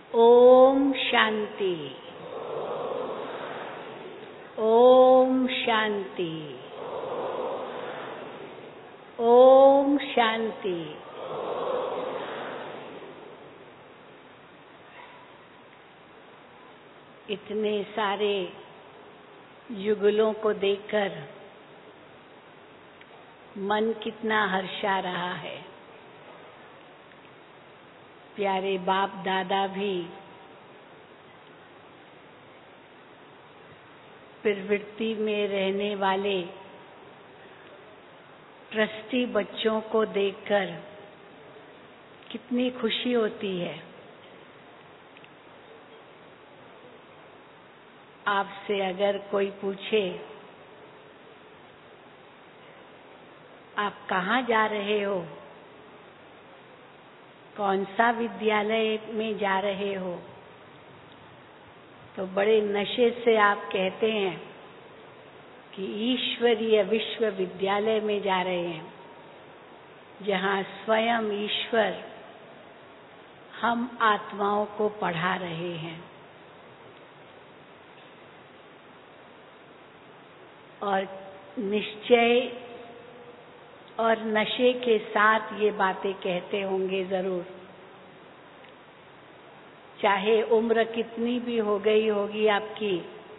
ओम शांति। ओम शांति। ओम शांति। इतने सारे युगलों को देखकर मन कितना हर्षा रहा है। प्यारे बाप दादा भी प्रवृत्ति में रहने वाले ट्रस्टी बच्चों को देखकर कितनी खुशी होती है। आपसे अगर कोई पूछे आप कहाँ जा रहे हो, कौन सा विद्यालय में जा रहे हो, तो बड़े नशे से आप कहते हैं कि ईश्वरीय विश्वविद्यालय में जा रहे हैं, जहाँ स्वयं ईश्वर हम आत्माओं को पढ़ा रहे हैं। और निश्चय और नशे के साथ ये बातें कहते होंगे जरूर, चाहे उम्र कितनी भी हो गई होगी आपकी,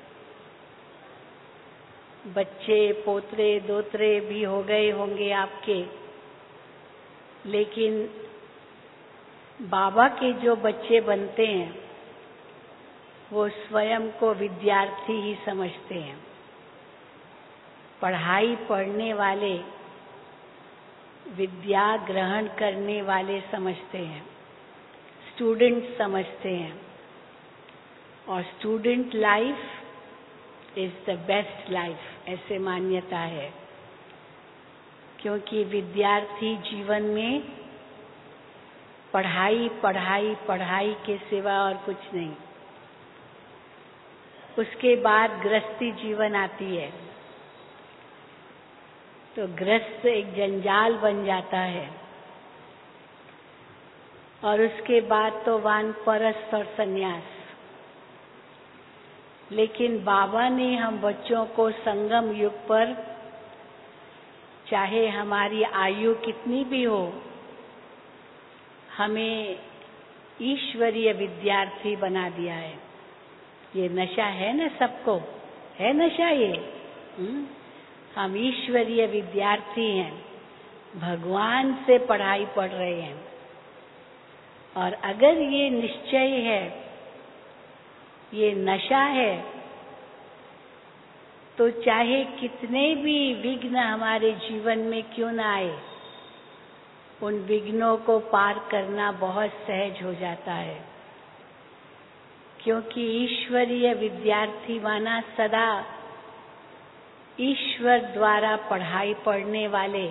बच्चे पोतरे दोतरे भी हो गए होंगे आपके, लेकिन बाबा के जो बच्चे बनते हैं वो स्वयं को विद्यार्थी ही समझते हैं। पढ़ाई पढ़ने वाले, विद्या ग्रहण करने वाले समझते हैं, स्टूडेंट समझते हैं। और student life is the best life, ऐसे मान्यता है। क्योंकि विद्यार्थी जीवन में पढ़ाई पढ़ाई पढ़ाई के सिवा और कुछ नहीं। उसके बाद गृहस्थी जीवन आती है, तो गृहस्थ एक जंजाल बन जाता है। और उसके बाद तो वानप्रस्थ और संन्यास। लेकिन बाबा ने हम बच्चों को संगम युग पर, चाहे हमारी आयु कितनी भी हो, हमें ईश्वरीय विद्यार्थी बना दिया है। ये नशा है ना, सबको है नशा ये। हम ईश्वरीय विद्यार्थी हैं, भगवान से पढ़ाई पढ़ रहे हैं। और अगर ये निश्चय है, ये नशा है, तो चाहे कितने भी विघ्न हमारे जीवन में क्यों ना आए, उन विघ्नों को पार करना बहुत सहज हो जाता है। क्योंकि ईश्वरीय विद्यार्थी माना सदा ईश्वर द्वारा पढ़ाई पढ़ने वाले,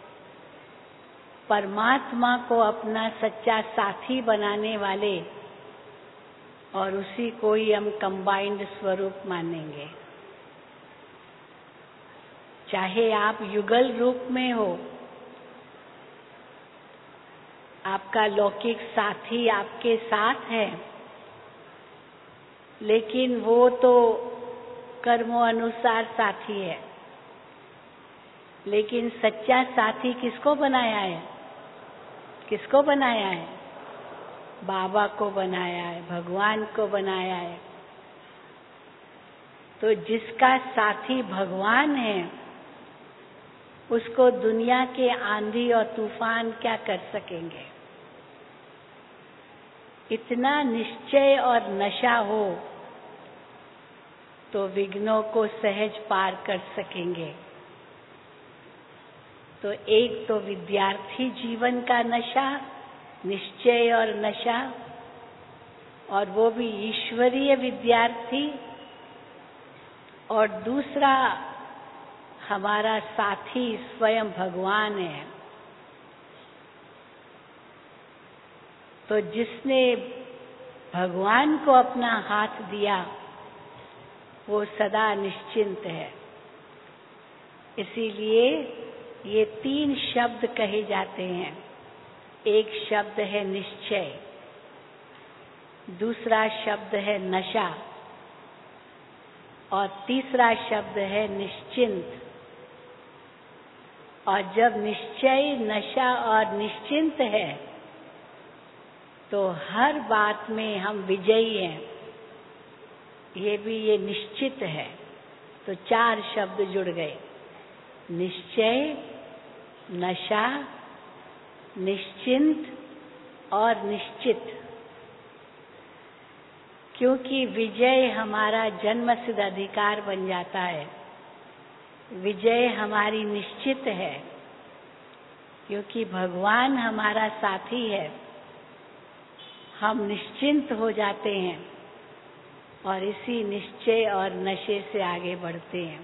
परमात्मा को अपना सच्चा साथी बनाने वाले, और उसी को ही हम कंबाइंड स्वरूप मानेंगे। चाहे आप युगल रूप में हो, आपका लौकिक साथी आपके साथ है, लेकिन वो तो कर्मों अनुसार साथी है। लेकिन सच्चा साथी किसको बनाया है? किसको बनाया है? बाबा को बनाया है, भगवान को बनाया है। तो जिसका साथी भगवान है, उसको दुनिया के आंधी और तूफान क्या कर सकेंगे। इतना निश्चय और नशा हो तो विघ्नों को सहज पार कर सकेंगे। तो एक तो विद्यार्थी जीवन का नशा, निश्चय और नशा, और वो भी ईश्वरीय विद्यार्थी। और दूसरा हमारा साथी स्वयं भगवान है। तो जिसने भगवान को अपना हाथ दिया, वो सदा निश्चिंत है। इसीलिए ये 3 शब्द कहे जाते हैं। एक शब्द है निश्चय, दूसरा शब्द है नशा और तीसरा शब्द है निश्चिंत। और जब निश्चय, नशा और निश्चिंत है तो हर बात में हम विजयी हैं। ये निश्चित है। तो 4 शब्द जुड़ गए, निश्चय, नशा, निश्चिंत और निश्चित। क्योंकि विजय हमारा जन्मसिद्ध अधिकार बन जाता है, विजय हमारी निश्चित है, क्योंकि भगवान हमारा साथी है। हम निश्चिंत हो जाते हैं और इसी निश्चय और नशे से आगे बढ़ते हैं।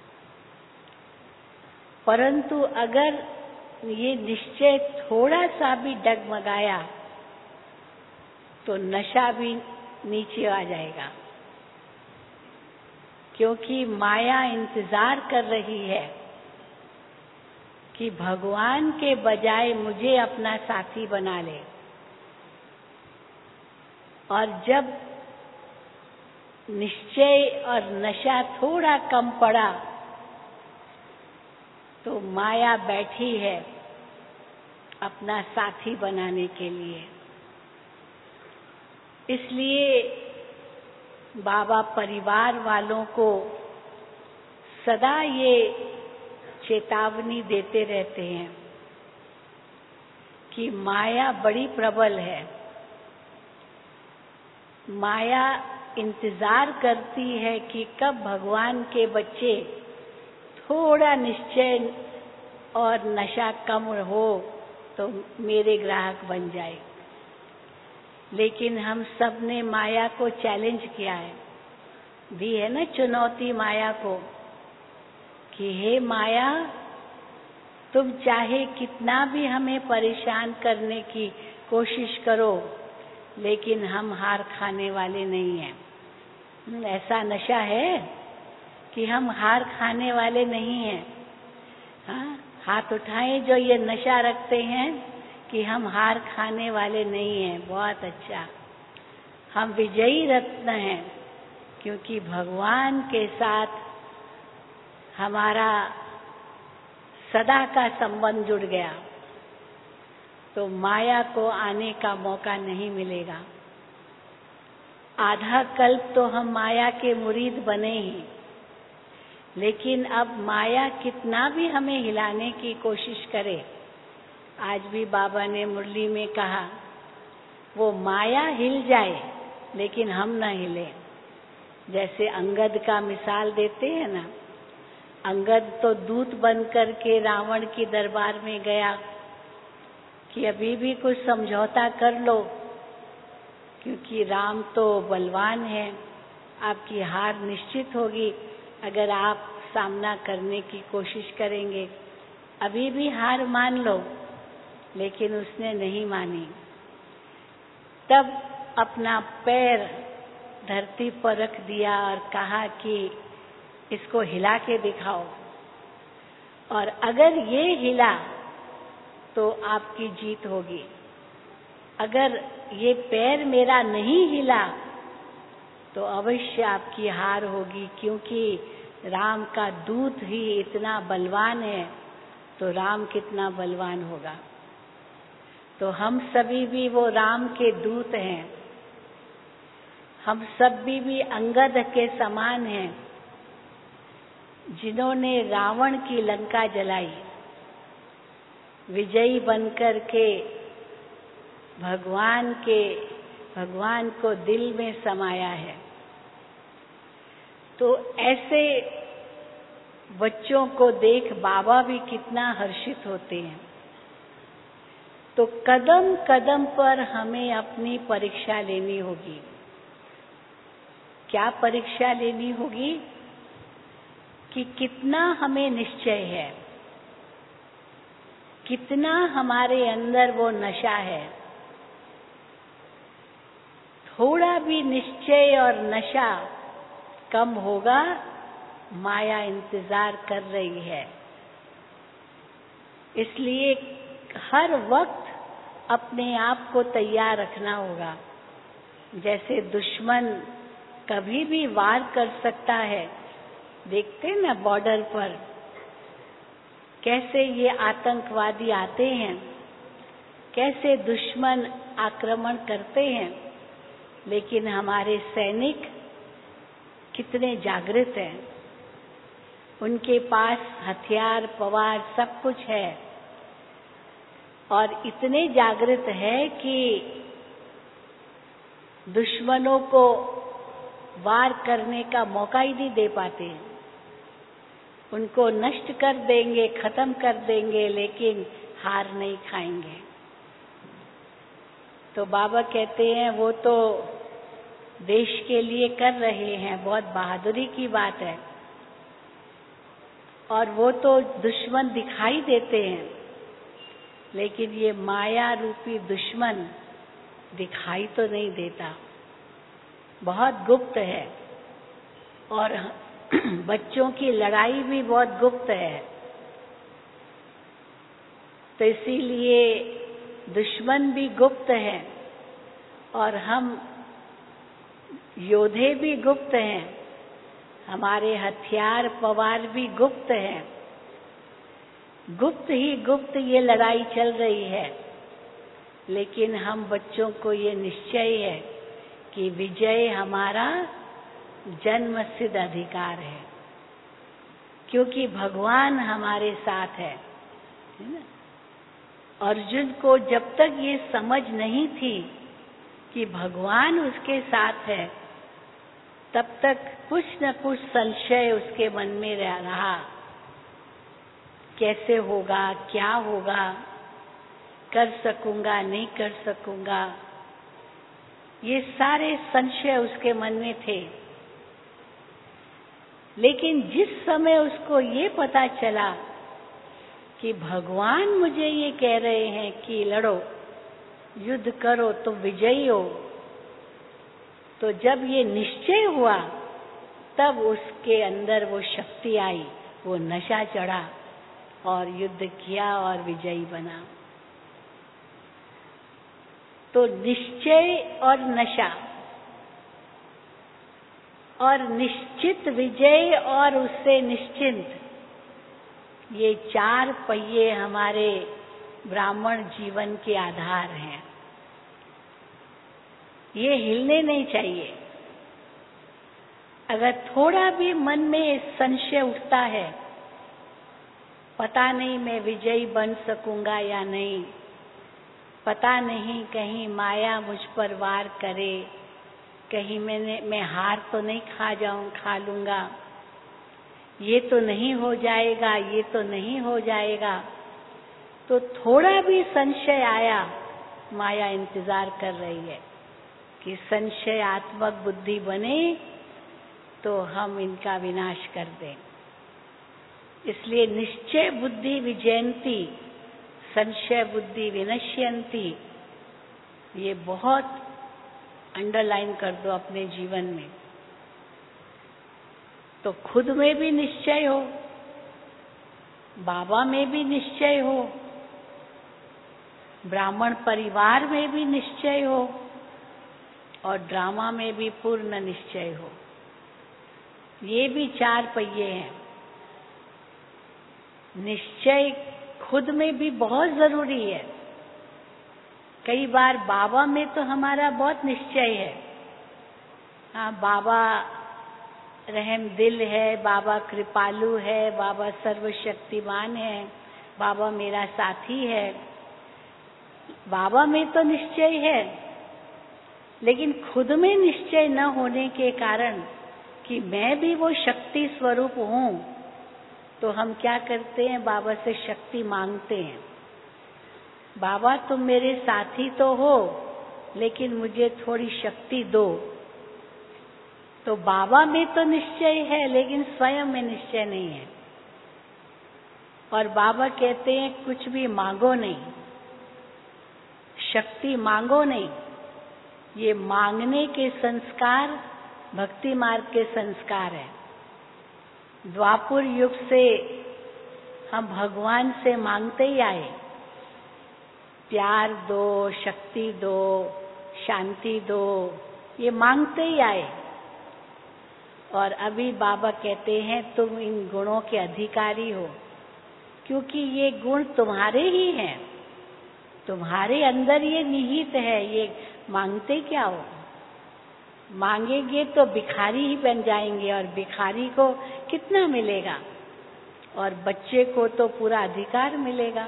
परंतु अगर ये निश्चय थोड़ा सा भी डगमगाया तो नशा भी नीचे आ जाएगा, क्योंकि माया इंतजार कर रही है कि भगवान के बजाय मुझे अपना साथी बना ले। और जब निश्चय और नशा थोड़ा कम पड़ा तो माया बैठी है अपना साथी बनाने के लिए। इसलिए बाबा परिवार वालों को सदा ये चेतावनी देते रहते हैं कि माया बड़ी प्रबल है। माया इंतजार करती है कि कब भगवान के बच्चे थोड़ा निश्चय और नशा कम हो तो मेरे ग्राहक बन जाए। लेकिन हम सब ने माया को चैलेंज किया है, दी है ना चुनौती माया को कि हे माया, तुम चाहे कितना भी हमें परेशान करने की कोशिश करो, लेकिन हम हार खाने वाले नहीं हैं। ऐसा नशा है कि हम हार खाने वाले नहीं हैं। हाँ, हाथ उठाएं जो ये नशा रखते हैं कि हम हार खाने वाले नहीं हैं। बहुत अच्छा, हम विजयी रत्न हैं, क्योंकि भगवान के साथ हमारा सदा का संबंध जुड़ गया, तो माया को आने का मौका नहीं मिलेगा। आधा कल्प तो हम माया के मुरीद बने ही, लेकिन अब माया कितना भी हमें हिलाने की कोशिश करे, आज भी बाबा ने मुरली में कहा, वो माया हिल जाए लेकिन हम न हिले। जैसे अंगद का मिसाल देते हैं ना, अंगद तो दूत बनकर के रावण के दरबार में गया कि अभी भी कुछ समझौता कर लो, क्योंकि राम तो बलवान है, आपकी हार निश्चित होगी अगर आप सामना करने की कोशिश करेंगे, अभी भी हार मान लो। लेकिन उसने नहीं मानी। तब अपना पैर धरती पर रख दिया और कहा कि इसको हिला के दिखाओ, और अगर ये हिला तो आपकी जीत होगी, अगर ये पैर मेरा नहीं हिला तो अवश्य आपकी हार होगी, क्योंकि राम का दूत ही इतना बलवान है तो राम कितना बलवान होगा। तो हम सभी भी वो राम के दूत हैं, हम सब भी अंगद के समान हैं, जिन्होंने रावण की लंका जलाई, विजयी बनकर के भगवान को दिल में समाया है। तो ऐसे बच्चों को देख बाबा भी कितना हर्षित होते हैं। तो कदम कदम पर हमें अपनी परीक्षा लेनी होगी। क्या परीक्षा लेनी होगी? कि कितना हमें निश्चय है, कितना हमारे अंदर वो नशा है। थोड़ा भी निश्चय और नशा कम होगा, माया इंतजार कर रही है। इसलिए हर वक्त अपने आप को तैयार रखना होगा जैसे दुश्मन कभी भी वार कर सकता है, देखते हैं ना बॉर्डर पर कैसे ये आतंकवादी आते हैं, कैसे दुश्मन आक्रमण करते हैं, लेकिन हमारे सैनिक कितने जागृत हैं। उनके पास हथियार पवार सब कुछ है और इतने जागृत है कि दुश्मनों को वार करने का मौका ही नहीं दे पाते। उनको नष्ट कर देंगे, खत्म कर देंगे, लेकिन हार नहीं खाएंगे। तो बाबा कहते हैं वो तो देश के लिए कर रहे हैं, बहुत बहादुरी की बात है। और वो तो दुश्मन दिखाई देते हैं, लेकिन ये माया रूपी दुश्मन दिखाई तो नहीं देता, बहुत गुप्त है। और बच्चों की लड़ाई भी बहुत गुप्त है। तो इसीलिए दुश्मन भी गुप्त है और हम योद्धे भी गुप्त हैं, हमारे हथियार पवार भी गुप्त हैं। गुप्त ही गुप्त ये लड़ाई चल रही है, लेकिन हम बच्चों को ये निश्चय है कि विजय हमारा जन्म सिद्ध अधिकार है, क्योंकि भगवान हमारे साथ है ना? अर्जुन को जब तक ये समझ नहीं थी कि भगवान उसके साथ है, तब तक कुछ न कुछ संशय उसके मन में रहा। कैसे होगा, क्या होगा, कर सकूंगा, नहीं कर सकूंगा, ये सारे संशय उसके मन में थे। लेकिन जिस समय उसको ये पता चला कि भगवान मुझे ये कह रहे हैं कि लड़ो, युद्ध करो, तुम विजयी हो, तो जब ये निश्चय हुआ, तब उसके अंदर वो शक्ति आई, वो नशा चढ़ा और युद्ध किया और विजयी बना। तो निश्चय और नशा और निश्चित विजय और उससे निश्चिंत, ये चार पहिए हमारे ब्राह्मण जीवन के आधार हैं। ये हिलने नहीं चाहिए। अगर थोड़ा भी मन में संशय उठता है, पता नहीं मैं विजयी बन सकूंगा या नहीं, पता नहीं कहीं माया मुझ पर वार करे, कहीं मैं हार तो नहीं खा लूंगा, ये तो नहीं हो जाएगा, ये तो नहीं हो जाएगा, तो थोड़ा भी संशय आया, माया इंतजार कर रही है कि संशयात्मक बुद्धि बने तो हम इनका विनाश कर दें। इसलिए निश्चय बुद्धि विजयंती, संशय बुद्धि विनश्यंती, ये बहुत अंडरलाइन कर दो अपने जीवन में। तो खुद में भी निश्चय हो, बाबा में भी निश्चय हो, ब्राह्मण परिवार में भी निश्चय हो और ड्रामा में भी पूर्ण निश्चय हो। ये भी चार पहिए हैं। निश्चय खुद में भी बहुत जरूरी है। कई बार बाबा में तो हमारा बहुत निश्चय है, हाँ बाबा रहम दिल है, बाबा कृपालु है, बाबा सर्वशक्तिमान है, बाबा मेरा साथी है, बाबा में तो निश्चय है। लेकिन खुद में निश्चय न होने के कारण कि मैं भी वो शक्ति स्वरूप हूँ, तो हम क्या करते हैं, बाबा से शक्ति मांगते हैं। बाबा तुम मेरे साथी तो हो, लेकिन मुझे थोड़ी शक्ति दो। तो बाबा में तो निश्चय है, लेकिन स्वयं में निश्चय नहीं है। और बाबा कहते हैं कुछ भी मांगो नहीं, शक्ति मांगो नहीं। ये मांगने के संस्कार भक्ति मार्ग के संस्कार है। द्वापर युग से हम भगवान से मांगते ही आए, प्यार दो, शक्ति दो, शांति दो, ये मांगते ही आए। और अभी बाबा कहते हैं तुम इन गुणों के अधिकारी हो, क्योंकि ये गुण तुम्हारे ही हैं, तुम्हारे अंदर ये निहित है। ये मांगते क्या हो? मांगेंगे तो भिखारी ही बन जाएंगे, और भिखारी को कितना मिलेगा, और बच्चे को तो पूरा अधिकार मिलेगा।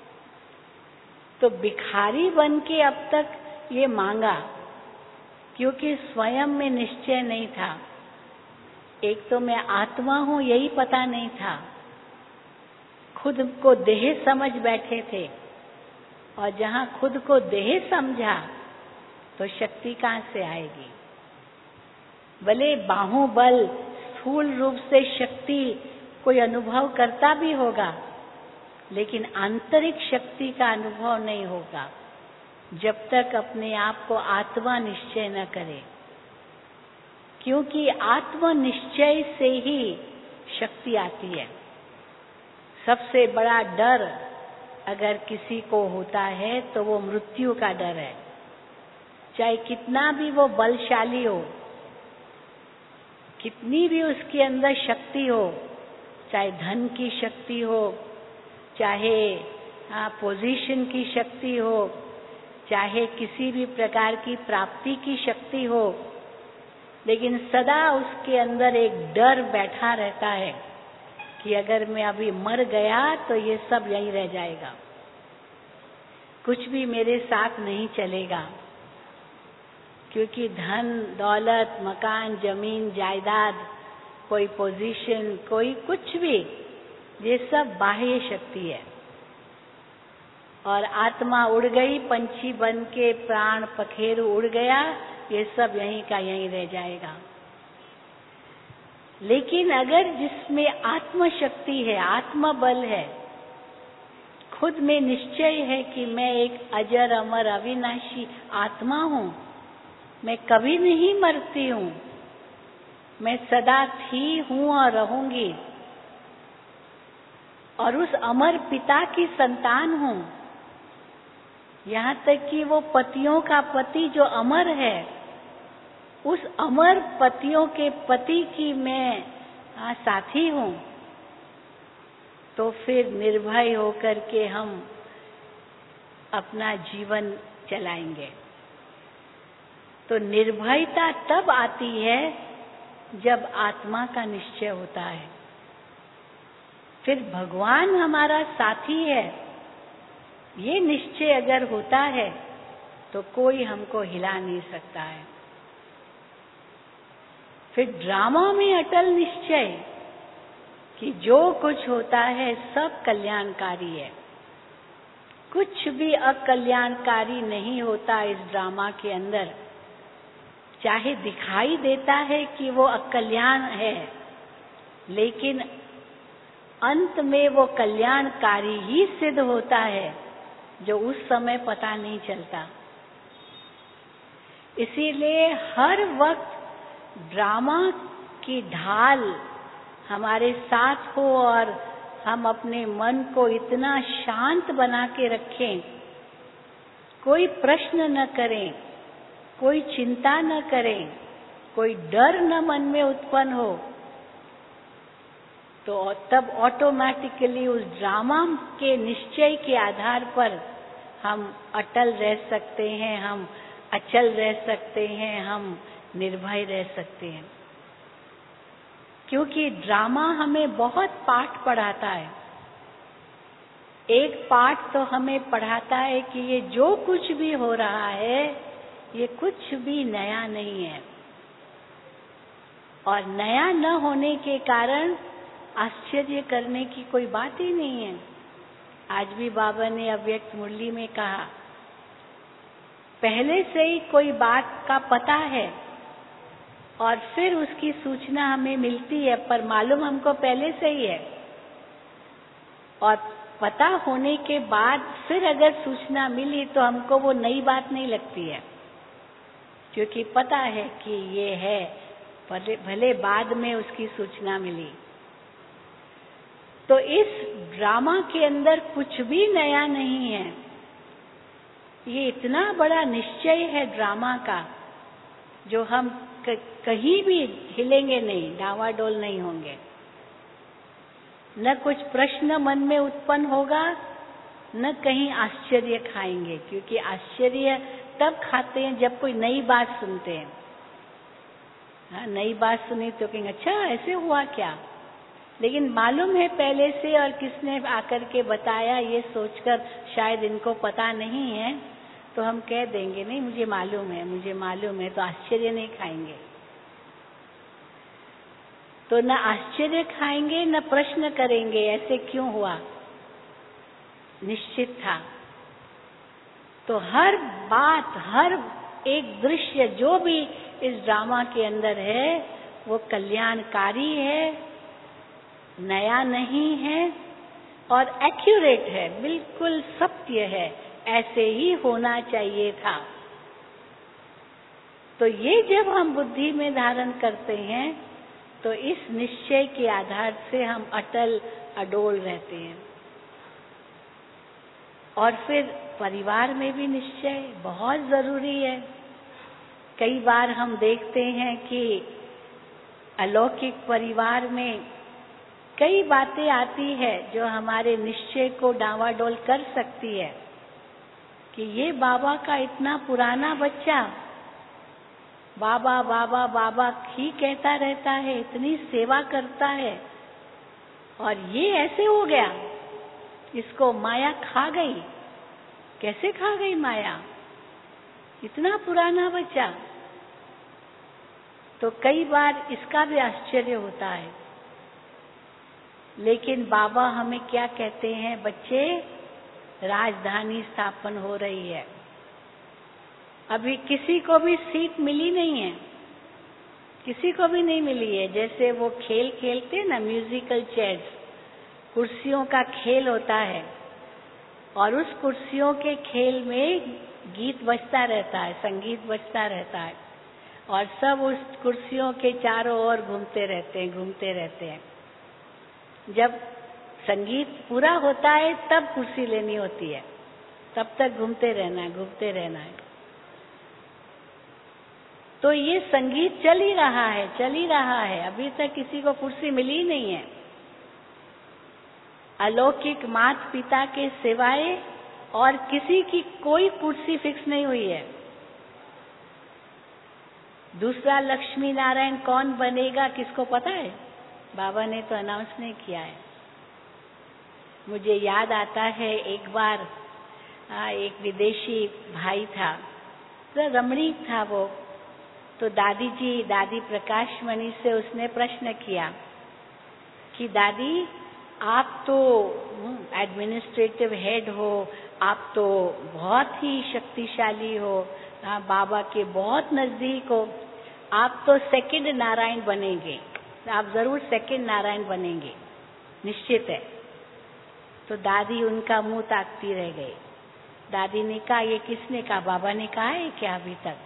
तो भिखारी बन के अब तक ये मांगा, क्योंकि स्वयं में निश्चय नहीं था। एक तो मैं आत्मा हूं यही पता नहीं था, खुद को देह समझ बैठे थे, और जहां खुद को देह समझा तो शक्ति कहां से आएगी? भले बाहुबल स्थूल रूप से शक्ति कोई अनुभव करता भी होगा, लेकिन आंतरिक शक्ति का अनुभव नहीं होगा जब तक अपने आप को आत्मा निश्चय न करे। क्योंकि आत्म निश्चय से ही शक्ति आती है। सबसे बड़ा डर अगर किसी को होता है तो वो मृत्यु का डर है, चाहे कितना भी वो बलशाली हो, कितनी भी उसके अंदर शक्ति हो, चाहे धन की शक्ति हो, चाहे पोजीशन की शक्ति हो, चाहे किसी भी प्रकार की प्राप्ति की शक्ति हो, लेकिन सदा उसके अंदर एक डर बैठा रहता है कि अगर मैं अभी मर गया तो ये सब यहीं रह जाएगा, कुछ भी मेरे साथ नहीं चलेगा। क्योंकि धन दौलत, मकान, जमीन, जायदाद, कोई पोजीशन, कोई कुछ भी, ये सब बाह्य शक्ति है। और आत्मा उड़ गई, पंछी बन के प्राण पखेरु उड़ गया, ये सब यहीं का यहीं रह जाएगा। लेकिन अगर जिसमें आत्म शक्ति है, आत्म बल है, खुद में निश्चय है कि मैं एक अजर अमर अविनाशी आत्मा हूँ, मैं कभी नहीं मरती हूँ, मैं सदा थी, हूँ और रहूंगी, और उस अमर पिता की संतान हूँ। यहाँ तक कि वो पतियों का पति जो अमर है, उस अमर पतियों के पति की मैं साथी हूँ। तो फिर निर्भय होकर के हम अपना जीवन चलाएंगे। तो निर्भयता तब आती है जब आत्मा का निश्चय होता है। फिर भगवान हमारा साथी है, ये निश्चय अगर होता है तो कोई हमको हिला नहीं सकता है। फिर ड्रामा में अटल निश्चय कि जो कुछ होता है सब कल्याणकारी है, कुछ भी अकल्याणकारी नहीं होता इस ड्रामा के अंदर। चाहे दिखाई देता है कि वो अकल्याण है, लेकिन अंत में वो कल्याणकारी ही सिद्ध होता है, जो उस समय पता नहीं चलता। इसीलिए हर वक्त ड्रामा की ढाल हमारे साथ हो और हम अपने मन को इतना शांत बना के रखें, कोई प्रश्न न करें, कोई चिंता न करें, कोई डर न मन में उत्पन्न हो, तो तब ऑटोमेटिकली उस ड्रामा के निश्चय के आधार पर हम अटल रह सकते हैं, हम अचल रह सकते हैं, हम निर्भय रह सकते हैं। क्योंकि ड्रामा हमें बहुत पाठ पढ़ाता है। एक पाठ तो हमें पढ़ाता है कि ये जो कुछ भी हो रहा है, ये कुछ भी नया नहीं है, और नया न होने के कारण आश्चर्य करने की कोई बात ही नहीं है। आज भी बाबा ने अव्यक्त मुरली में कहा, पहले से ही कोई बात का पता है और फिर उसकी सूचना हमें मिलती है, पर मालूम हमको पहले से ही है, और पता होने के बाद फिर अगर सूचना मिली तो हमको वो नई बात नहीं लगती है, क्योंकि पता है कि ये है, भले बाद में उसकी सूचना मिली। तो इस ड्रामा के अंदर कुछ भी नया नहीं है। ये इतना बड़ा निश्चय है ड्रामा का, जो हम कहीं भी हिलेंगे नहीं, डावाडोल नहीं होंगे। न कुछ प्रश्न मन में उत्पन्न होगा, न कहीं आश्चर्य खाएंगे, क्योंकि आश्चर्य तब खाते हैं जब कोई नई बात सुनते हैं। हाँ, नई बात सुनी तो कहेंगे अच्छा ऐसे हुआ क्या, लेकिन मालूम है पहले से और किसने आकर के बताया, ये सोचकर शायद इनको पता नहीं है, तो हम कह देंगे नहीं मुझे मालूम है, मुझे मालूम है, तो आश्चर्य नहीं खाएंगे। तो न आश्चर्य खाएंगे न प्रश्न करेंगे ऐसे क्यों हुआ, निश्चित था। तो हर बात, हर एक दृश्य जो भी इस ड्रामा के अंदर है वो कल्याणकारी है, नया नहीं है और एक्यूरेट है, बिल्कुल सत्य है, ऐसे ही होना चाहिए था। तो ये जब हम बुद्धि में धारण करते हैं तो इस निश्चय के आधार से हम अटल अडोल रहते हैं। और फिर परिवार में भी निश्चय बहुत जरूरी है। कई बार हम देखते हैं कि अलौकिक परिवार में कई बातें आती है जो हमारे निश्चय को डावाडोल कर सकती है कि ये बाबा का इतना पुराना बच्चा बाबा बाबा बाबा ही कहता रहता है, इतनी सेवा करता है, और ये ऐसे हो गया, इसको माया खा गई। कैसे खा गई माया, इतना पुराना बच्चा। तो कई बार इसका भी आश्चर्य होता है। लेकिन बाबा हमें क्या कहते हैं, बच्चे राजधानी स्थापन हो रही है, अभी किसी को भी सीट मिली नहीं है, किसी को भी नहीं मिली है। जैसे वो खेल खेलते ना, म्यूजिकल चेयर्स, कुर्सियों का खेल होता है, और उस कुर्सियों के खेल में गीत बजता रहता है, संगीत बजता रहता है, और सब उस कुर्सियों के चारों ओर घूमते रहते हैं, घूमते रहते हैं। जब संगीत पूरा होता है तब कुर्सी लेनी होती है, तब तक घूमते रहना है, घूमते रहना है। तो ये संगीत चल ही रहा है, चल ही रहा है, अभी तक किसी को कुर्सी मिली नहीं है। अलौकिक माता पिता के सिवाय और किसी की कोई कुर्सी फिक्स नहीं हुई है। दूसरा लक्ष्मी नारायण कौन बनेगा किसको पता है? बाबा ने तो अनाउंस नहीं किया है। मुझे याद आता है एक बार एक विदेशी भाई था, तो रमणीक था वो, तो दादी प्रकाश मणि से उसने प्रश्न किया कि दादी आप तो एडमिनिस्ट्रेटिव हेड हो, आप तो बहुत ही शक्तिशाली हो, बाबा के बहुत नजदीक हो, आप तो सेकंड नारायण बनेंगे, आप जरूर सेकंड नारायण बनेंगे, निश्चित है। तो दादी उनका मुंह ताकती रह गई। दादी ने कहा ये किसने कहा, बाबा ने कहा है क्या अभी तक?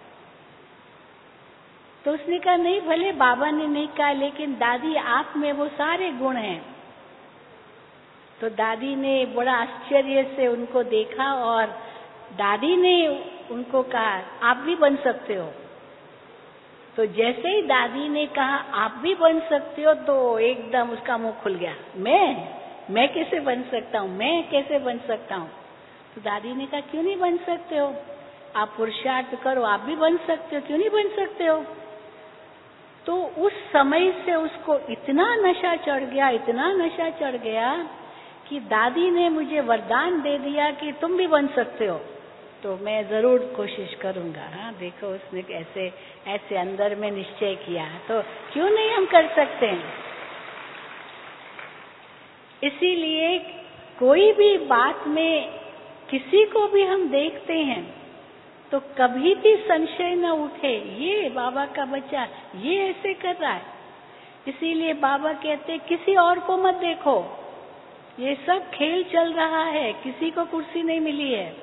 तो उसने कहा नहीं, भले बाबा ने नहीं कहा, लेकिन दादी आप में वो सारे गुण हैं। तो दादी ने बड़ा आश्चर्य से उनको देखा और दादी ने उनको कहा आप भी बन सकते हो। तो जैसे ही दादी ने कहा आप भी बन सकते हो, तो एकदम उसका मुंह खुल गया, मैं कैसे बन सकता हूँ, मैं कैसे बन सकता हूँ? तो दादी ने कहा क्यों नहीं बन सकते हो, आप पुरुषार्थ करो, आप भी बन सकते हो, क्यों नहीं बन सकते हो? तो उस समय से उसको इतना नशा चढ़ गया, इतना नशा चढ़ गया कि दादी ने मुझे वरदान दे दिया कि तुम भी बन सकते हो। तो मैं जरूर कोशिश करूंगा। हाँ, देखो उसने ऐसे अंदर में निश्चय किया, तो क्यों नहीं हम कर सकते हैं? इसीलिए कोई भी बात में किसी को भी हम देखते हैं तो कभी भी संशय न उठे, ये बाबा का बच्चा ये ऐसे कर रहा है। इसीलिए बाबा कहते किसी और को मत देखो, ये सब खेल चल रहा है, किसी को कुर्सी नहीं मिली है,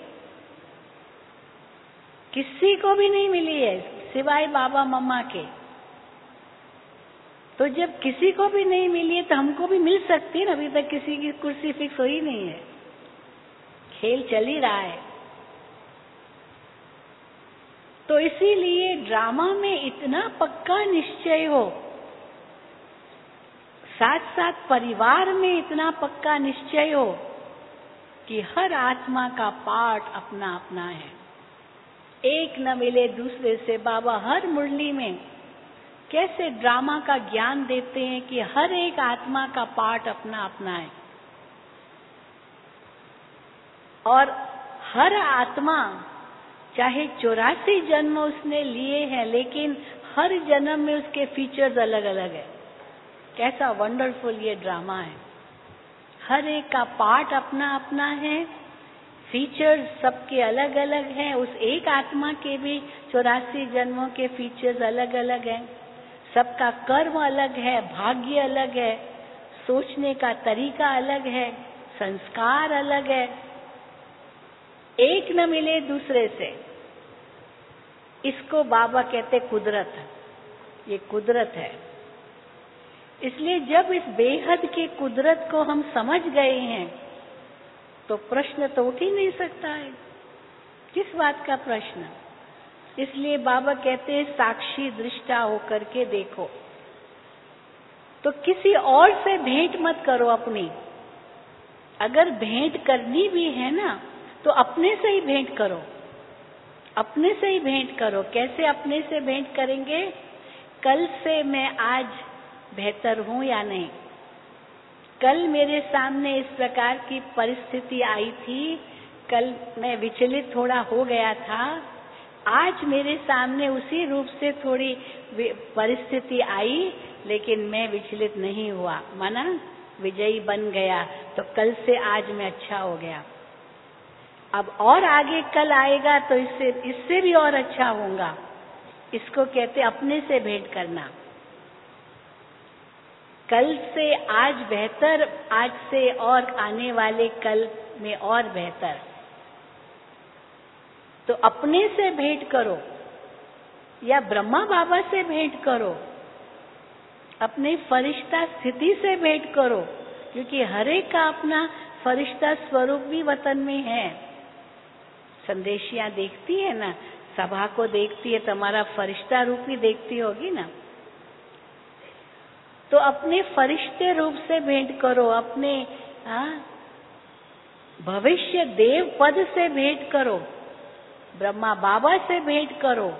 किसी को भी नहीं मिली है सिवाय बाबा मम्मा के। तो जब किसी को भी नहीं मिली है तो हमको भी मिल सकती है ना, अभी तक किसी की कुर्सी फिक्स हुई नहीं है, खेल चल ही रहा है। तो इसीलिए ड्रामा में इतना पक्का निश्चय हो, साथ साथ परिवार में इतना पक्का निश्चय हो कि हर आत्मा का पार्ट अपना अपना है, एक न मिले दूसरे से। बाबा हर मुरली में कैसे ड्रामा का ज्ञान देते हैं कि हर एक आत्मा का पार्ट अपना अपना है, और हर आत्मा चाहे 84 जन्म उसने लिए हैं, लेकिन हर जन्म में उसके फीचर्स अलग अलग है। कैसा वंडरफुल ये ड्रामा है। हर एक का पार्ट अपना अपना है, फीचर्स सबके अलग अलग हैं। उस एक आत्मा के भी 84 जन्मों के फीचर्स अलग अलग हैं। सबका कर्म अलग है, भाग्य अलग है, सोचने का तरीका अलग है, संस्कार अलग है, एक न मिले दूसरे से। इसको बाबा कहते कुदरत। ये कुदरत है। इसलिए जब इस बेहद के कुदरत को हम समझ गए हैं तो प्रश्न तो उठ ही नहीं सकता है। किस बात का प्रश्न? इसलिए बाबा कहते हैं साक्षी दृष्टा होकर के देखो। तो किसी और से भेंट मत करो अपनी। अगर भेंट करनी भी है ना तो अपने से ही भेंट करो, अपने से ही भेंट करो। कैसे अपने से भेंट करेंगे? कल से मैं आज बेहतर हूं या नहीं? कल मेरे सामने इस प्रकार की परिस्थिति आई थी, कल मैं विचलित थोड़ा हो गया था, आज मेरे सामने उसी रूप से थोड़ी परिस्थिति आई, लेकिन मैं विचलित नहीं हुआ, माना विजयी बन गया। तो कल से आज मैं अच्छा हो गया। अब और आगे कल आएगा तो इससे भी और अच्छा होगा। इसको कहते अपने से भेंट करना। कल से आज बेहतर, आज से और आने वाले कल में और बेहतर। तो अपने से भेंट करो या ब्रह्मा बाबा से भेंट करो, अपने फरिश्ता स्थिति से भेंट करो, क्योंकि हर एक का अपना फरिश्ता स्वरूप भी वतन में है। संदेशियां देखती है ना, सभा को देखती है, तुम्हारा फरिश्ता रूप ही देखती होगी ना। तो अपने फरिश्ते रूप से भेंट करो, अपने भविष्य देव पद से भेंट करो, ब्रह्मा बाबा से भेंट करो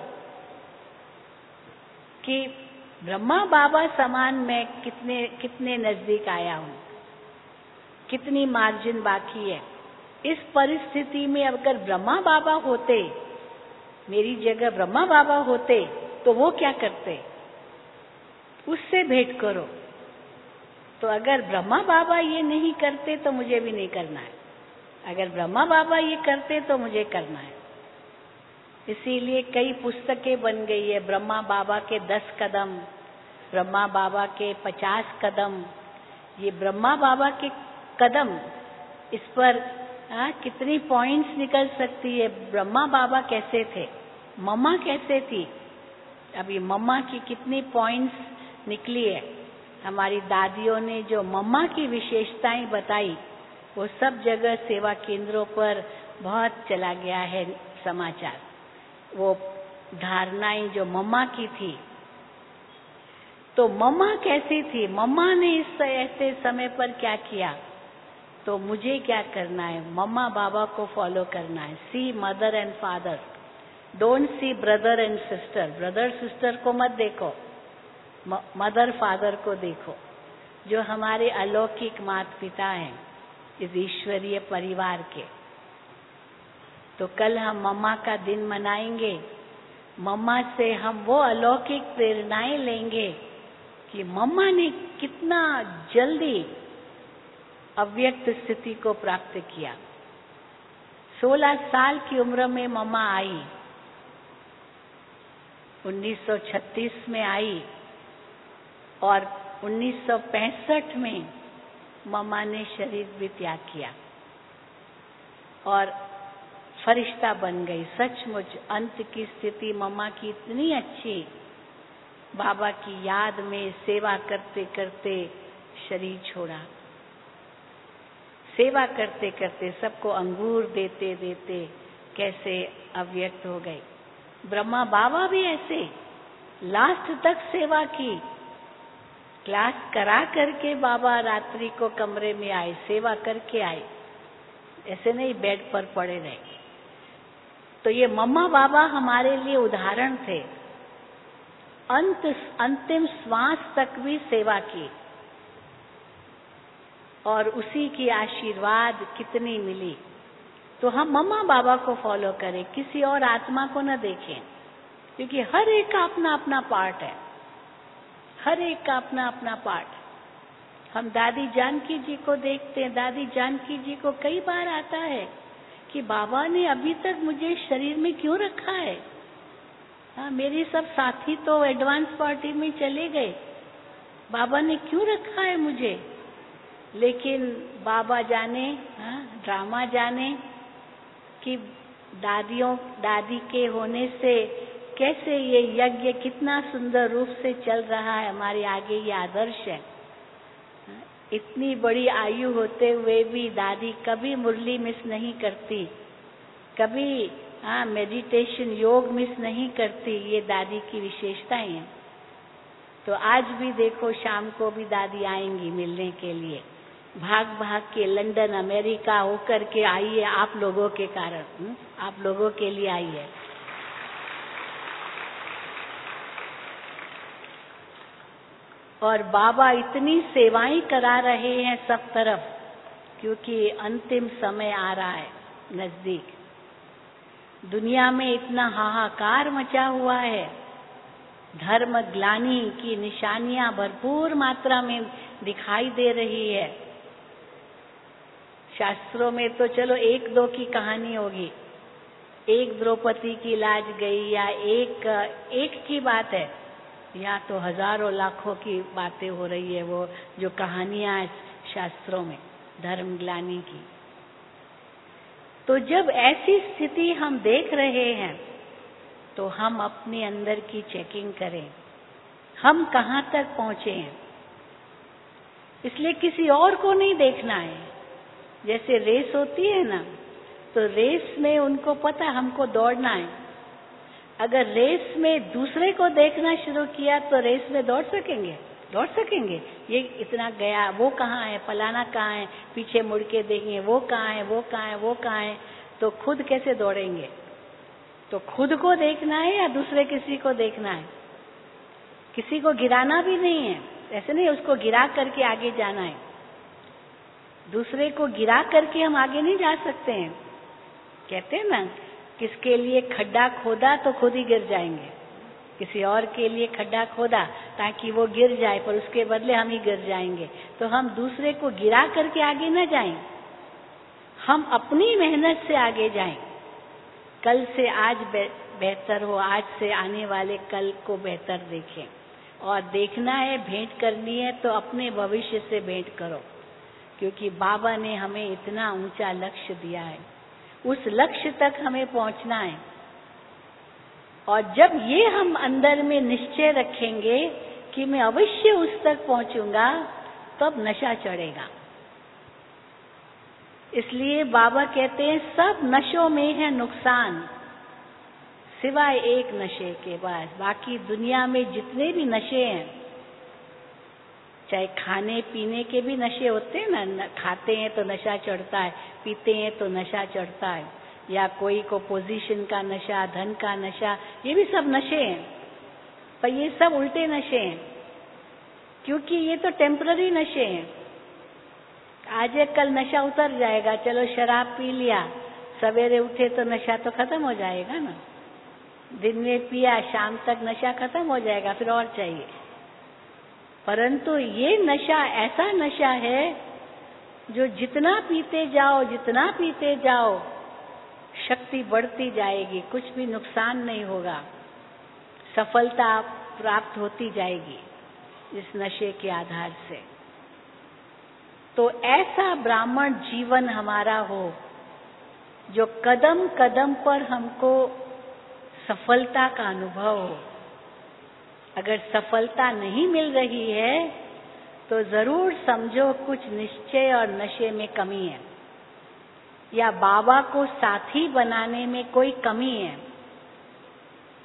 कि ब्रह्मा बाबा समान मैं कितने नजदीक आया हूं, कितनी मार्जिन बाकी है। इस परिस्थिति में अगर ब्रह्मा बाबा होते, मेरी जगह ब्रह्मा बाबा होते, तो वो क्या करते? उससे भेंट करो। तो अगर ब्रह्मा बाबा ये नहीं करते तो मुझे भी नहीं करना है, अगर ब्रह्मा बाबा ये करते तो मुझे करना है। इसीलिए कई पुस्तकें बन गई है, ब्रह्मा बाबा के 10 कदम, ब्रह्मा बाबा के 50 कदम। ये ब्रह्मा बाबा के कदम, इस पर कितनी पॉइंट्स निकल सकती है। ब्रह्मा बाबा कैसे थे, मम्मा कैसे थी, अभी मम्मा की कितनी पॉइंट्स निकली है। हमारी दादियों ने जो मम्मा की विशेषताएं बताई, वो सब जगह सेवा केंद्रों पर बहुत चला गया है समाचार। वो धारणाएं जो मम्मा की थी, तो मम्मा कैसी थी, मम्मा ने इस ऐसे समय पर क्या किया, तो मुझे क्या करना है? मम्मा बाबा को फॉलो करना है। See mother and father, don't see brother and sister. Brother sister को मत देखो, मदर फादर को देखो, जो हमारे अलौकिक माता पिता हैं इस ईश्वरीय परिवार के। तो कल हम मम्मा का दिन मनाएंगे, मम्मा से हम वो अलौकिक प्रेरणाएं लेंगे कि मम्मा ने कितना जल्दी अव्यक्त स्थिति को प्राप्त किया। 16 साल की उम्र में मम्मा आई, 1936 में आई, और 1965 में मम्मा ने शरीर भी त्याग किया और फरिश्ता बन गई। सचमुच अंत की स्थिति मम्मा की इतनी अच्छी, बाबा की याद में सेवा करते करते शरीर छोड़ा। सेवा करते करते सबको अंगूर देते देते कैसे अव्यक्त हो गए। ब्रह्मा बाबा भी ऐसे लास्ट तक सेवा की। क्लास करा करके बाबा रात्रि को कमरे में आए, सेवा करके आए, ऐसे नहीं बेड पर पड़े रहे। तो ये मम्मा बाबा हमारे लिए उदाहरण थे। अंतिम श्वास तक भी सेवा की और उसी की आशीर्वाद कितनी मिली। तो हम मम्मा बाबा को फॉलो करें, किसी और आत्मा को न देखें, क्योंकि हर एक का अपना अपना पार्ट है, हर एक का अपना अपना पार्ट। हम दादी जानकी जी को देखते हैं, दादी जानकी जी को कई बार आता है कि बाबा ने अभी तक मुझे शरीर में क्यों रखा है। हाँ, मेरे सब साथी तो एडवांस पार्टी में चले गए, बाबा ने क्यों रखा है मुझे। लेकिन बाबा जाने, ड्रामा जाने कि दादी के होने से कैसे ये यज्ञ कितना सुंदर रूप से चल रहा है। हमारे आगे ये आदर्श है। इतनी बड़ी आयु होते हुए भी दादी कभी मुरली मिस नहीं करती, कभी मेडिटेशन योग मिस नहीं करती। ये दादी की विशेषताएं हैं। तो आज भी देखो शाम को भी दादी आएंगी मिलने के लिए, भाग भाग के लंदन अमेरिका होकर के आई है आप लोगों के कारण, आप लोगों के लिए आई है। और बाबा इतनी सेवाएं करा रहे हैं सब तरफ, क्योंकि अंतिम समय आ रहा है नजदीक। दुनिया में इतना हाहाकार मचा हुआ है, धर्म ग्लानि की निशानियां भरपूर मात्रा में दिखाई दे रही है। शास्त्रों में तो चलो एक दो की कहानी होगी, एक द्रौपदी की लाज गई या एक की बात है, या तो हजारों लाखों की बातें हो रही है। वो जो कहानियां शास्त्रों में धर्म ग्लानि की। तो जब ऐसी स्थिति हम देख रहे हैं तो हम अपने अंदर की चेकिंग करें, हम कहाँ तक पहुंचे हैं। इसलिए किसी और को नहीं देखना है। जैसे रेस होती है ना, तो रेस में उनको पता हमको दौड़ना है। अगर रेस में दूसरे को देखना शुरू किया तो रेस में दौड़ सकेंगे। ये इतना गया, वो कहाँ है, फलाना कहाँ है, पीछे मुड़ के देखेंगे वो कहाँ है, तो खुद कैसे दौड़ेंगे। तो खुद को देखना है या दूसरे किसी को देखना है। किसी को गिराना भी नहीं है, ऐसे नहीं उसको गिरा करके आगे जाना है। दूसरे को गिरा करके हम आगे नहीं जा सकते हैं। कहते हैं ना, किसके लिए खड्डा खोदा तो खुद ही गिर जाएंगे। किसी और के लिए खड्डा खोदा ताकि वो गिर जाए, पर उसके बदले हम ही गिर जाएंगे। तो हम दूसरे को गिरा करके आगे न जाएं, हम अपनी मेहनत से आगे जाएं। कल से आज बेहतर हो, आज से आने वाले कल को बेहतर देखें। और देखना है, भेंट करनी है तो अपने भविष्य से भेंट करो, क्योंकि बाबा ने हमें इतना ऊंचा लक्ष्य दिया है, उस लक्ष्य तक हमें पहुंचना है। और जब ये हम अंदर में निश्चय रखेंगे कि मैं अवश्य उस तक पहुंचूंगा, तब नशा चढ़ेगा। इसलिए बाबा कहते हैं सब नशों में है नुकसान, सिवाय एक नशे के। बाद बाकी दुनिया में जितने भी नशे हैं, चाहे खाने पीने के भी नशे होते हैं ना, खाते हैं तो नशा चढ़ता है, पीते हैं तो नशा चढ़ता है, या कोई को पोजीशन का नशा, धन का नशा, ये भी सब नशे हैं। पर ये सब उल्टे नशे हैं, क्योंकि ये तो टेम्पररी नशे हैं। आज एक कल नशा उतर जाएगा, चलो शराब पी लिया, सवेरे उठे तो नशा तो खत्म हो जाएगा ना। दिन में पिया, शाम तक नशा खत्म हो जाएगा, फिर और चाहिए। परंतु ये नशा ऐसा नशा है जो जितना पीते जाओ शक्ति बढ़ती जाएगी, कुछ भी नुकसान नहीं होगा, सफलता प्राप्त होती जाएगी इस नशे के आधार से। तो ऐसा ब्राह्मण जीवन हमारा हो जो कदम कदम पर हमको सफलता का अनुभव हो। अगर सफलता नहीं मिल रही है तो जरूर समझो कुछ निश्चय और नशे में कमी है, या बाबा को साथी बनाने में कोई कमी है।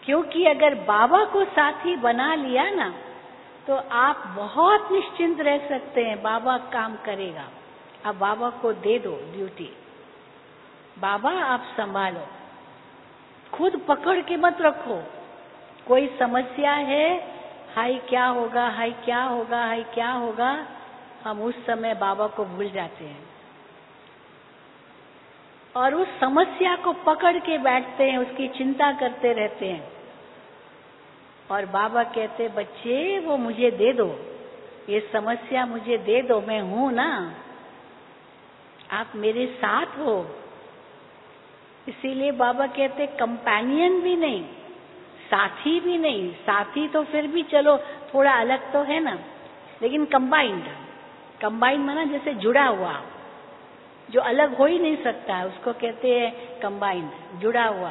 क्योंकि अगर बाबा को साथी बना लिया ना, तो आप बहुत निश्चिंत रह सकते हैं, बाबा काम करेगा। अब बाबा को दे दो ड्यूटी, बाबा आप संभालो, खुद पकड़ के मत रखो। कोई समस्या है, हाय क्या होगा, हाय क्या होगा, हाय क्या होगा, हम उस समय बाबा को भूल जाते हैं और उस समस्या को पकड़ के बैठते हैं, उसकी चिंता करते रहते हैं। और बाबा कहते, बच्चे वो मुझे दे दो, ये समस्या मुझे दे दो, मैं हूं ना, आप मेरे साथ हो। इसीलिए बाबा कहते कंपेनियन भी नहीं, साथी भी नहीं। साथी तो फिर भी चलो थोड़ा अलग तो है ना, लेकिन कंबाइंड, कंबाइंड माना जैसे जुड़ा हुआ, जो अलग हो ही नहीं सकता, उसको कहते हैं कंबाइंड, जुड़ा हुआ।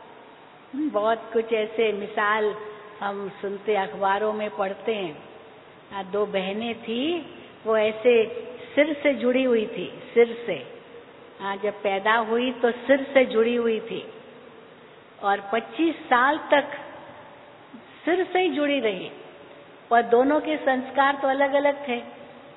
बहुत कुछ ऐसे मिसाल हम सुनते, अखबारों में पढ़ते हैं। 2 बहनें थी, वो ऐसे सिर से जुड़ी हुई थी, सिर से। जब पैदा हुई तो सिर से जुड़ी हुई थी और 25 साल तक सिर से ही जुड़ी रही, और दोनों के संस्कार तो अलग अलग थे।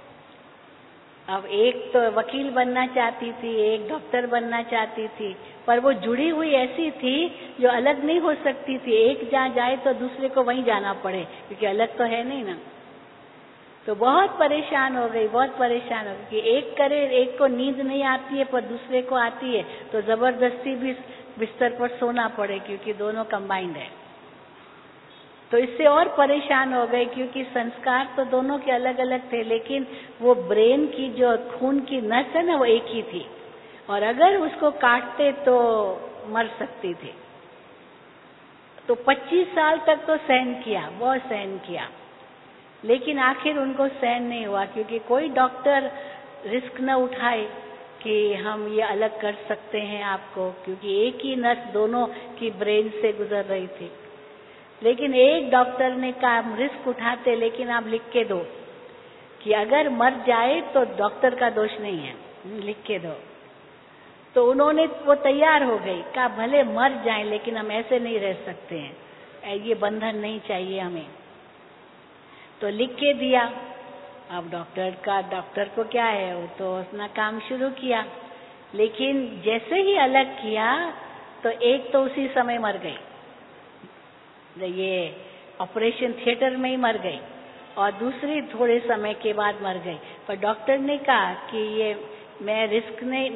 अब एक तो वकील बनना चाहती थी, एक डॉक्टर बनना चाहती थी, पर वो जुड़ी हुई ऐसी थी जो अलग नहीं हो सकती थी। एक जहाँ जाए तो दूसरे को वहीं जाना पड़े, क्योंकि अलग तो है नहीं ना। तो बहुत परेशान हो गई, बहुत परेशान हो गई कि एक करे, एक को नींद नहीं आती है पर दूसरे को आती है, तो जबरदस्ती भी बिस्तर पर सोना पड़े, क्योंकि दोनों कंबाइंड है। तो इससे और परेशान हो गए, क्योंकि संस्कार तो दोनों के अलग अलग थे, लेकिन वो ब्रेन की जो खून की नस है ना, वो एक ही थी, और अगर उसको काटते तो मर सकती थी। तो 25 साल तक तो सहन किया, बहुत सहन किया, लेकिन आखिर उनको सहन नहीं हुआ, क्योंकि कोई डॉक्टर रिस्क न उठाए कि हम ये अलग कर सकते हैं आपको, क्योंकि एक ही नस दोनों की ब्रेन से गुजर रही थी। लेकिन एक डॉक्टर ने कहा, हम रिस्क उठाते, लेकिन आप लिख के दो कि अगर मर जाए तो डॉक्टर का दोष नहीं है, लिख के दो। तो उन्होंने, वो तैयार हो गई, कहा भले मर जाए लेकिन हम ऐसे नहीं रह सकते हैं, ये बंधन नहीं चाहिए हमें। तो लिख के दिया। अब डॉक्टर को क्या है, वो तो अपना काम शुरू किया, लेकिन जैसे ही अलग किया तो एक तो उसी समय मर गई, ये ऑपरेशन थिएटर में ही मर गई, और दूसरी थोड़े समय के बाद मर गई। पर डॉक्टर ने कहा कि ये मैं रिस्क नहीं,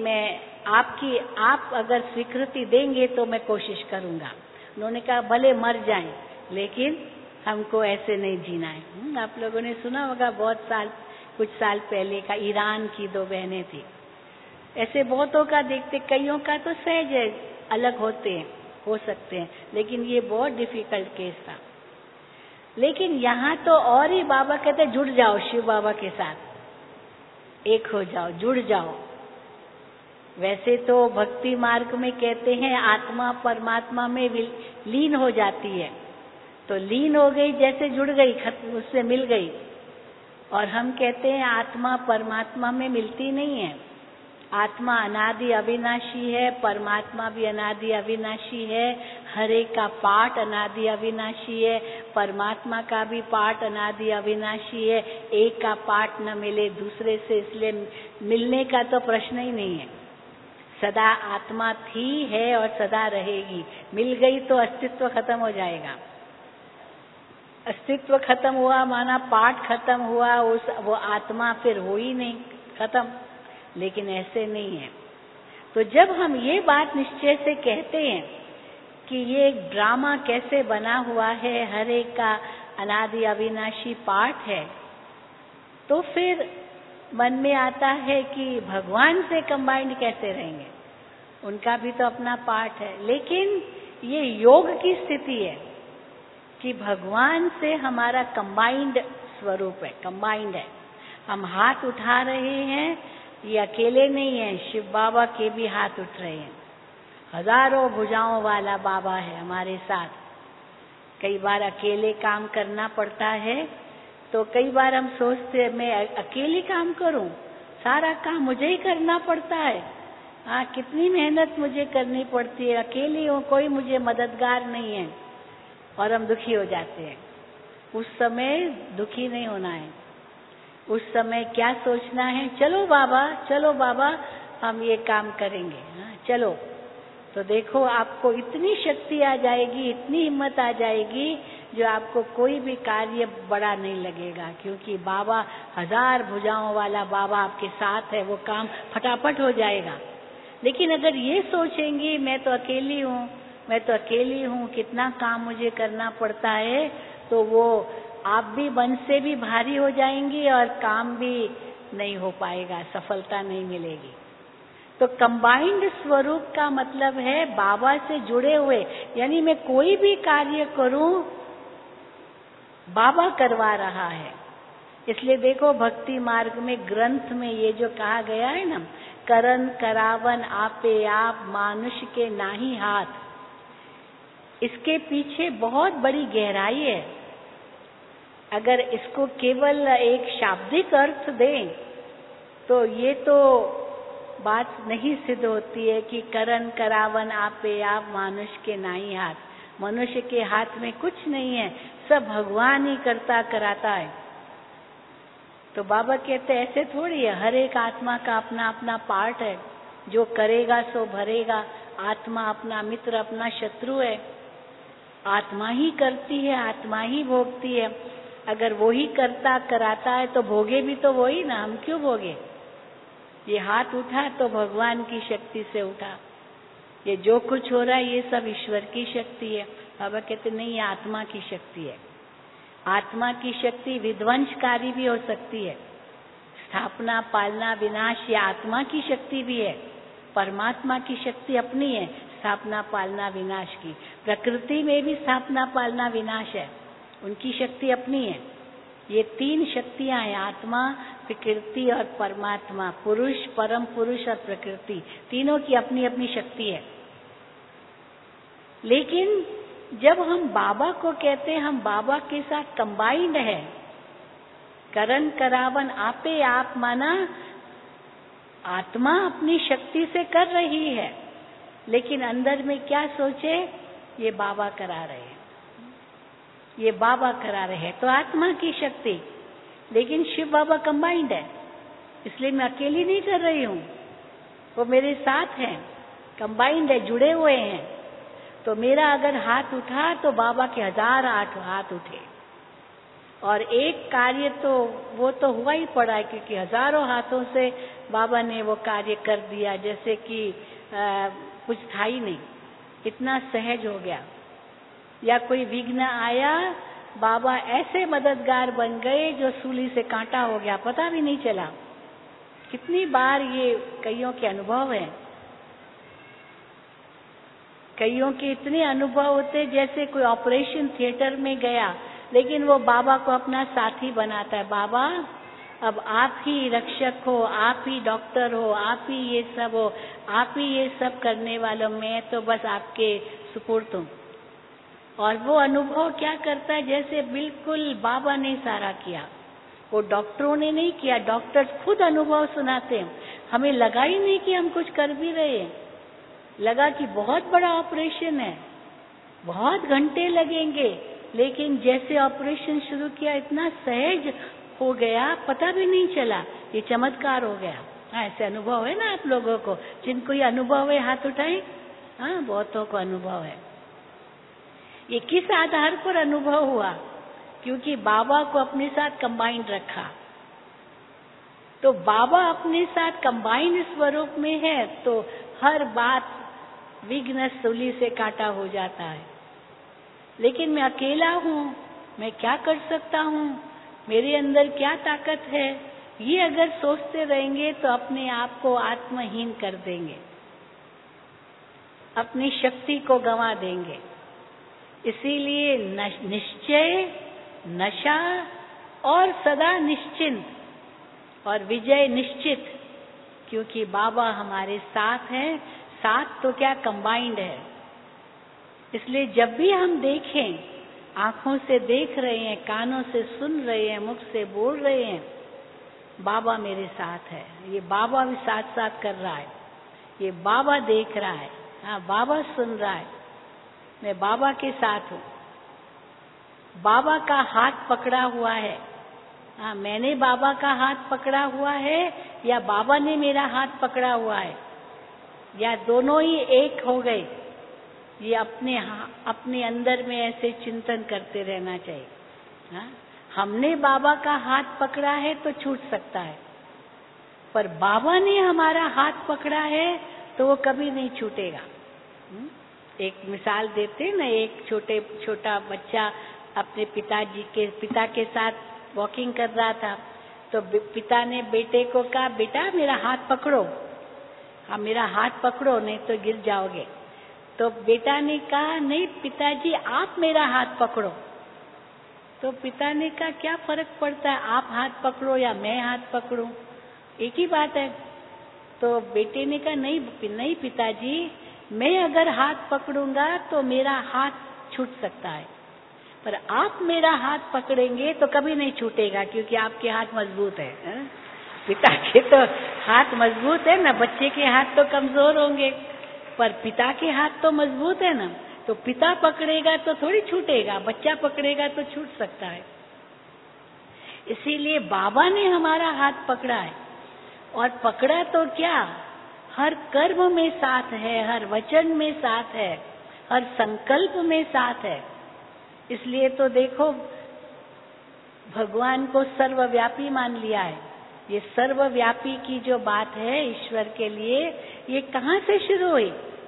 आप अगर स्वीकृति देंगे तो मैं कोशिश करूंगा। उन्होंने कहा भले मर जाएं, लेकिन हमको ऐसे नहीं जीना है। आप लोगों ने सुना होगा, कुछ साल पहले का, ईरान की 2 बहनें थी। ऐसे बहुतों का देखते, कईयों का तो सहज है, अलग हो सकते हैं, लेकिन ये बहुत डिफिकल्ट केस था। लेकिन यहाँ तो और ही बाबा कहते जुड़ जाओ शिव बाबा के साथ, एक हो जाओ, जुड़ जाओ। वैसे तो भक्ति मार्ग में कहते हैं आत्मा परमात्मा में लीन हो जाती है, तो लीन हो गई, जैसे जुड़ गई, उससे मिल गई। और हम कहते हैं आत्मा परमात्मा में मिलती नहीं है। आत्मा अनादि अविनाशी है, परमात्मा भी अनादि अविनाशी है, हरे का पाठ अनादि अविनाशी है, परमात्मा का भी पाठ अनादि अविनाशी है। एक का पाठ न मिले दूसरे से, इसलिए मिलने का तो प्रश्न ही नहीं है। सदा आत्मा थी, है और सदा रहेगी। मिल गई तो अस्तित्व खत्म हो जाएगा। अस्तित्व खत्म हुआ माना पाठ खत्म हुआ, वो आत्मा फिर हो ही नहीं, खत्म। लेकिन ऐसे नहीं है। तो जब हम ये बात निश्चय से कहते हैं कि ये एक ड्रामा कैसे बना हुआ है, हर एक का अनादि अविनाशी पाठ है, तो फिर मन में आता है कि भगवान से कंबाइंड कैसे रहेंगे, उनका भी तो अपना पाठ है। लेकिन ये योग की स्थिति है कि भगवान से हमारा कंबाइंड स्वरूप है, कंबाइंड है। हम हाथ उठा रहे हैं, ये अकेले नहीं है, शिव बाबा के भी हाथ उठ रहे हैं। हजारों भुजाओं वाला बाबा है हमारे साथ। कई बार अकेले काम करना पड़ता है, तो कई बार हम सोचते हैं मैं अकेले काम करूं, सारा काम मुझे ही करना पड़ता है। कितनी मेहनत मुझे करनी पड़ती है, अकेली हूँ, कोई मुझे मददगार नहीं है। और हम दुखी हो जाते हैं। उस समय दुखी नहीं होना है। उस समय क्या सोचना है, चलो बाबा हम ये काम करेंगे, चलो। तो देखो आपको इतनी शक्ति आ जाएगी, इतनी हिम्मत आ जाएगी, जो आपको कोई भी कार्य बड़ा नहीं लगेगा, क्योंकि बाबा 1000 भुजाओं वाला बाबा आपके साथ है, वो काम फटाफट हो जाएगा। लेकिन अगर ये सोचेंगी मैं तो अकेली हूँ, कितना काम मुझे करना पड़ता है, तो वो आप भी मन से भी भारी हो जाएंगी और काम भी नहीं हो पाएगा, सफलता नहीं मिलेगी। तो कंबाइंड स्वरूप का मतलब है बाबा से जुड़े हुए, यानी मैं कोई भी कार्य करूं बाबा करवा रहा है। इसलिए देखो भक्ति मार्ग में ग्रंथ में ये जो कहा गया है ना, करन करावन आपे आप मानुष के नाही हाथ, इसके पीछे बहुत बड़ी गहराई है। अगर इसको केवल एक शाब्दिक अर्थ दें तो ये तो बात नहीं सिद्ध होती है कि करन करावन आपे आप मानुष के नाही हाथ, मनुष्य के हाथ में कुछ नहीं है, सब भगवान ही करता कराता है। तो बाबा कहते हैं ऐसे थोड़ी है, हर एक आत्मा का अपना अपना पार्ट है, जो करेगा सो भरेगा। आत्मा अपना मित्र अपना शत्रु है, आत्मा ही करती है, आत्मा ही भोगती है। अगर वो ही करता कराता है तो भोगे भी तो वो ही ना, हम क्यों भोगे? ये हाथ उठा तो भगवान की शक्ति से उठा, ये जो कुछ हो रहा है ये सब ईश्वर की शक्ति है। बाबा कहते नहीं, ये आत्मा की शक्ति है। आत्मा की शक्ति विध्वंसकारी भी हो सकती है, स्थापना पालना विनाश ये आत्मा की शक्ति भी है। परमात्मा की शक्ति अपनी है, स्थापना पालना विनाश की। प्रकृति में भी स्थापना पालना विनाश है, उनकी शक्ति अपनी है। ये 3 शक्तियां हैं, आत्मा, प्रकृति और परमात्मा। पुरुष, परम पुरुष और प्रकृति, तीनों की अपनी अपनी शक्ति है। लेकिन जब हम बाबा को कहते हैं, हम बाबा के साथ कंबाइंड है। करन करावन आपे आप, माना आत्मा अपनी शक्ति से कर रही है, लेकिन अंदर में क्या सोचे, ये बाबा करा रहे हैं, ये बाबा करा रहे हैं। तो आत्मा की शक्ति, लेकिन शिव बाबा कंबाइंड है, इसलिए मैं अकेली नहीं कर रही हूँ, वो मेरे साथ हैं, कंबाइंड है, जुड़े हुए हैं। तो मेरा अगर हाथ उठा तो बाबा के 1000 हाथ उठे, और एक कार्य तो वो तो हुआ ही पड़ा है, क्योंकि हजारों हाथों से बाबा ने वो कार्य कर दिया, जैसे कि कुछ था ही नहीं, इतना सहज हो गया। या कोई विघ्न आया, बाबा ऐसे मददगार बन गए जो सूली से कांटा हो गया, पता भी नहीं चला। कितनी बार ये कईयों के अनुभव हैं, कईयों के इतने अनुभव होते जैसे कोई ऑपरेशन थिएटर में गया, लेकिन वो बाबा को अपना साथी बनाता है। बाबा अब आप ही रक्षक हो, आप ही डॉक्टर हो, आप ही ये सब हो, आप ही ये सब करने वालों, मैं तो बस आपके सुपुर्द हूँ। और वो अनुभव क्या करता है, जैसे बिल्कुल बाबा ने सारा किया, वो डॉक्टरों ने नहीं किया। डॉक्टर्स खुद अनुभव सुनाते हैं, हमें लगा ही नहीं कि हम कुछ कर भी रहे हैं, लगा कि बहुत बड़ा ऑपरेशन है, बहुत घंटे लगेंगे, लेकिन जैसे ऑपरेशन शुरू किया इतना सहज हो गया, पता भी नहीं चला, ये चमत्कार हो गया। हाँ, ऐसे अनुभव है ना आप लोगों को? जिनको ये अनुभव है हाथ उठाएं। हाँ, बहुतों को अनुभव है। ये किस आधार पर अनुभव हुआ? क्योंकि बाबा को अपने साथ कंबाइंड रखा। तो बाबा अपने साथ कंबाइंड स्वरूप में है, तो हर बात विघ्न सूली से काटा हो जाता है। लेकिन मैं अकेला हूँ, मैं क्या कर सकता हूँ, मेरे अंदर क्या ताकत है, ये अगर सोचते रहेंगे तो अपने आप को आत्महीन कर देंगे, अपनी शक्ति को गंवा देंगे। इसीलिए निश्चय, नशा और सदा निश्चिंत और विजय निश्चित, क्योंकि बाबा हमारे साथ हैं। साथ तो क्या, कंबाइंड है। इसलिए जब भी हम देखें, आंखों से देख रहे हैं, कानों से सुन रहे हैं, मुख से बोल रहे हैं, बाबा मेरे साथ है। ये बाबा भी साथ साथ कर रहा है, ये बाबा देख रहा है, हाँ बाबा सुन रहा है, मैं बाबा के साथ हूँ। बाबा का हाथ पकड़ा हुआ है। हाँ, मैंने बाबा का हाथ पकड़ा हुआ है या बाबा ने मेरा हाथ पकड़ा हुआ है, या दोनों ही एक हो गए। ये अपने अंदर में ऐसे चिंतन करते रहना चाहिए। हाँ? हमने बाबा का हाथ पकड़ा है तो छूट सकता है, पर बाबा ने हमारा हाथ पकड़ा है तो वो कभी नहीं छूटेगा। एक मिसाल देते ना, एक छोटा बच्चा अपने पिता के साथ वॉकिंग कर रहा था, तो पिता ने बेटे को कहा, बेटा मेरा हाथ पकड़ो, हाँ मेरा हाथ पकड़ो नहीं तो गिर जाओगे। तो बेटा ने कहा, नहीं पिताजी आप मेरा हाथ पकड़ो। तो पिता ने कहा, क्या फर्क पड़ता है आप हाथ पकड़ो या मैं हाथ पकड़ूं, एक ही बात है। तो बेटे ने कहा, नहीं पिताजी, मैं अगर हाथ पकड़ूंगा तो मेरा हाथ छूट सकता है, पर आप मेरा हाथ पकड़ेंगे तो कभी नहीं छूटेगा, क्योंकि आपके हाथ मजबूत है। पिता के तो हाथ मजबूत है ना, बच्चे के हाथ तो कमजोर होंगे, पर पिता के हाथ तो मजबूत है ना, तो पिता पकड़ेगा तो थोड़ी छूटेगा, बच्चा पकड़ेगा तो छूट सकता है। इसीलिए बाबा ने हमारा हाथ पकड़ा है, और पकड़ा तो क्या, हर कर्म में साथ है, हर वचन में साथ है, हर संकल्प में साथ है। इसलिए तो देखो भगवान को सर्वव्यापी मान लिया है। ये सर्वव्यापी की जो बात है ईश्वर के लिए, ये कहाँ से शुरू हुई?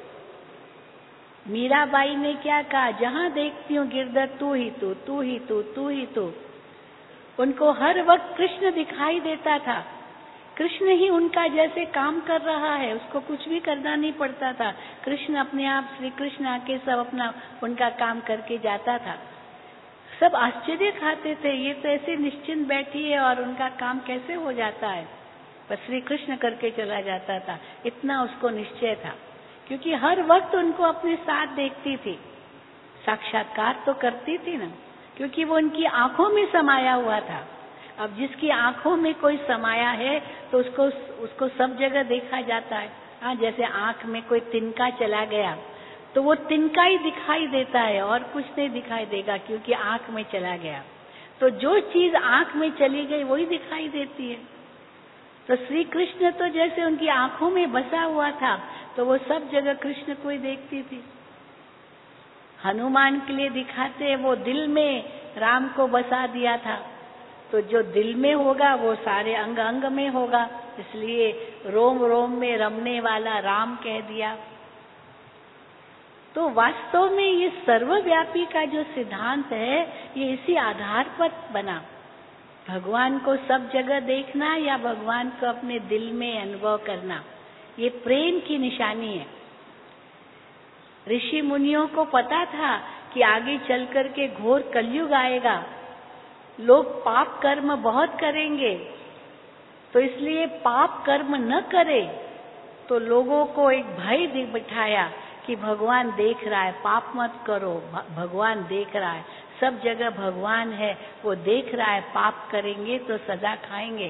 मीराबाई ने क्या कहा, जहाँ देखती हूँ गिरधर तू ही तू, तू ही तू, तू ही तू। उनको हर वक्त कृष्ण दिखाई देता था, कृष्ण ही उनका जैसे काम कर रहा है, उसको कुछ भी करना नहीं पड़ता था। कृष्ण अपने आप, श्री कृष्ण आके सब अपना उनका काम करके जाता था। सब आश्चर्य खाते थे, ये तो ऐसे निश्चिंत बैठी है और उनका काम कैसे हो जाता है, पर श्री कृष्ण करके चला जाता था। इतना उसको निश्चय था, क्योंकि हर वक्त उनको अपने साथ देखती थी, साक्षात्कार तो करती थी ना, क्योंकि वो उनकी आंखों में समाया हुआ था। अब जिसकी आंखों में कोई समाया है तो उसको सब जगह देखा जाता है। हाँ, जैसे आंख में कोई तिनका चला गया तो वो तिनका ही दिखाई देता है और कुछ नहीं दिखाई देगा, क्योंकि आंख में चला गया। तो जो चीज आंख में चली गई वही दिखाई देती है। तो श्री कृष्ण तो जैसे उनकी आंखों में बसा हुआ था, तो वो सब जगह कृष्ण को ही देखती थी। हनुमान के लिए दिखाते हैं, वो दिल में राम को बसा दिया था, तो जो दिल में होगा वो सारे अंग अंग में होगा, इसलिए रोम रोम में रमने वाला राम कह दिया। तो वास्तव में ये सर्वव्यापी का जो सिद्धांत है, ये इसी आधार पर बना। भगवान को सब जगह देखना या भगवान को अपने दिल में अनुभव करना, ये प्रेम की निशानी है। ऋषि मुनियों को पता था कि आगे चल कर के घोर कलयुग आएगा, लोग पाप कर्म बहुत करेंगे, तो इसलिए पाप कर्म न करे। तो लोगों को एक भय बिठाया कि भगवान देख रहा है, पाप मत करो, भगवान देख रहा है, सब जगह भगवान है, वो देख रहा है, पाप करेंगे तो सजा खाएंगे।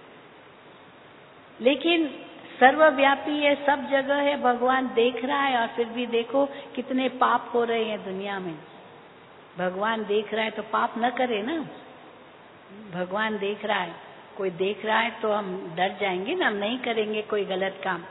लेकिन सर्वव्यापी है, सब जगह है, भगवान देख रहा है, और फिर भी देखो कितने पाप हो रहे हैं दुनिया में। भगवान देख रहा है तो पाप न करे ना, भगवान देख रहा है, कोई देख रहा है तो हम डर जाएंगे ना, हम नहीं करेंगे कोई गलत काम।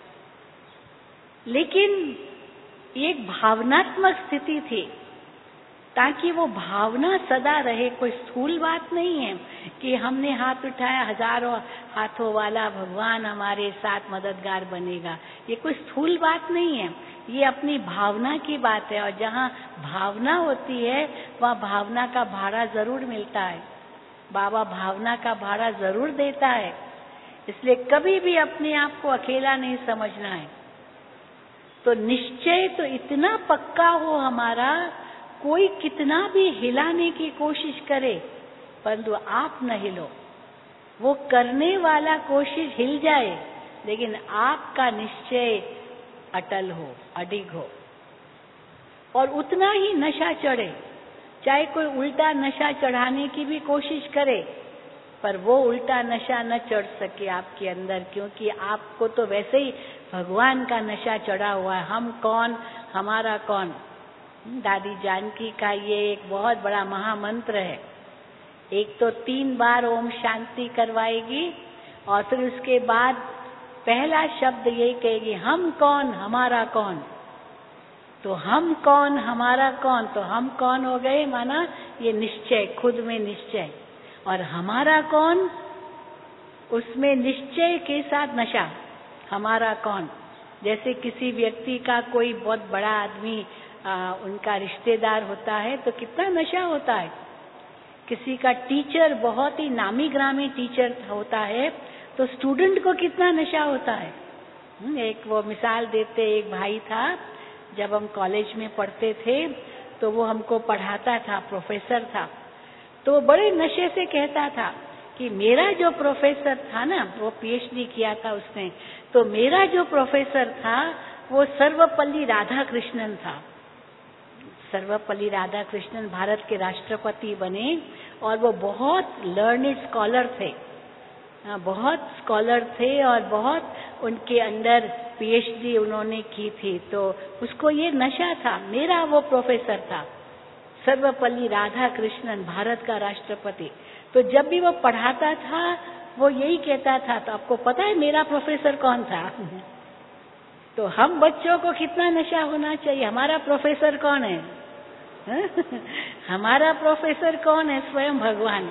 लेकिन ये एक भावनात्मक स्थिति थी, ताकि वो भावना सदा रहे। कोई स्थूल बात नहीं है कि हमने हाथ उठाया, हजारों हाथों वाला भगवान हमारे साथ मददगार बनेगा, ये कोई स्थूल बात नहीं है, ये अपनी भावना की बात है। और जहाँ भावना होती है वहाँ भावना का भाड़ा जरूर मिलता है, बाबा भावना का भाड़ा जरूर देता है। इसलिए कभी भी अपने आप को अकेला नहीं समझना है। तो निश्चय तो इतना पक्का हो हमारा, कोई कितना भी हिलाने की कोशिश करे परंतु आप न हिलो, वो करने वाला कोशिश हिल जाए, लेकिन आपका निश्चय अटल हो, अडिग हो। और उतना ही नशा चढ़े, चाहे कोई उल्टा नशा चढ़ाने की भी कोशिश करे, पर वो उल्टा नशा न चढ़ सके आपके अंदर, क्योंकि आपको तो वैसे ही भगवान का नशा चढ़ा हुआ है। हम कौन, हमारा कौन, दादी जानकी का ये एक बहुत बड़ा महामंत्र है। एक तो 3 बार ओम शांति करवाएगी और फिर उसके बाद पहला शब्द यही कहेगी, हम कौन हमारा कौन। तो हम कौन हमारा कौन, तो हम कौन हो गए, माना ये निश्चय, खुद में निश्चय, और हमारा कौन, उसमें निश्चय के साथ नशा। हमारा कौन, जैसे किसी व्यक्ति का कोई बहुत बड़ा आदमी उनका रिश्तेदार होता है तो कितना नशा होता है। किसी का टीचर बहुत ही नामी ग्रामी टीचर होता है तो स्टूडेंट को कितना नशा होता है। एक वो मिसाल देते, एक भाई था, जब हम कॉलेज में पढ़ते थे तो वो हमको पढ़ाता था, प्रोफेसर था, तो बड़े नशे से कहता था कि मेरा जो प्रोफेसर था ना, वो पीएचडी किया था उसने, तो मेरा जो प्रोफेसर था वो सर्वपल्ली राधाकृष्णन था। सर्वपल्ली राधाकृष्णन भारत के राष्ट्रपति बने और वो बहुत लर्निड स्कॉलर थे, बहुत स्कॉलर थे और बहुत उनके अंदर पीएचडी उन्होंने की थी। तो उसको ये नशा था, मेरा वो प्रोफेसर था सर्वपल्ली राधाकृष्णन, भारत का राष्ट्रपति। तो जब भी वो पढ़ाता था वो यही कहता था, तो आपको पता है मेरा प्रोफेसर कौन था? तो हम बच्चों को कितना नशा होना चाहिए, हमारा प्रोफेसर कौन है? हमारा प्रोफेसर कौन है? स्वयं भगवान।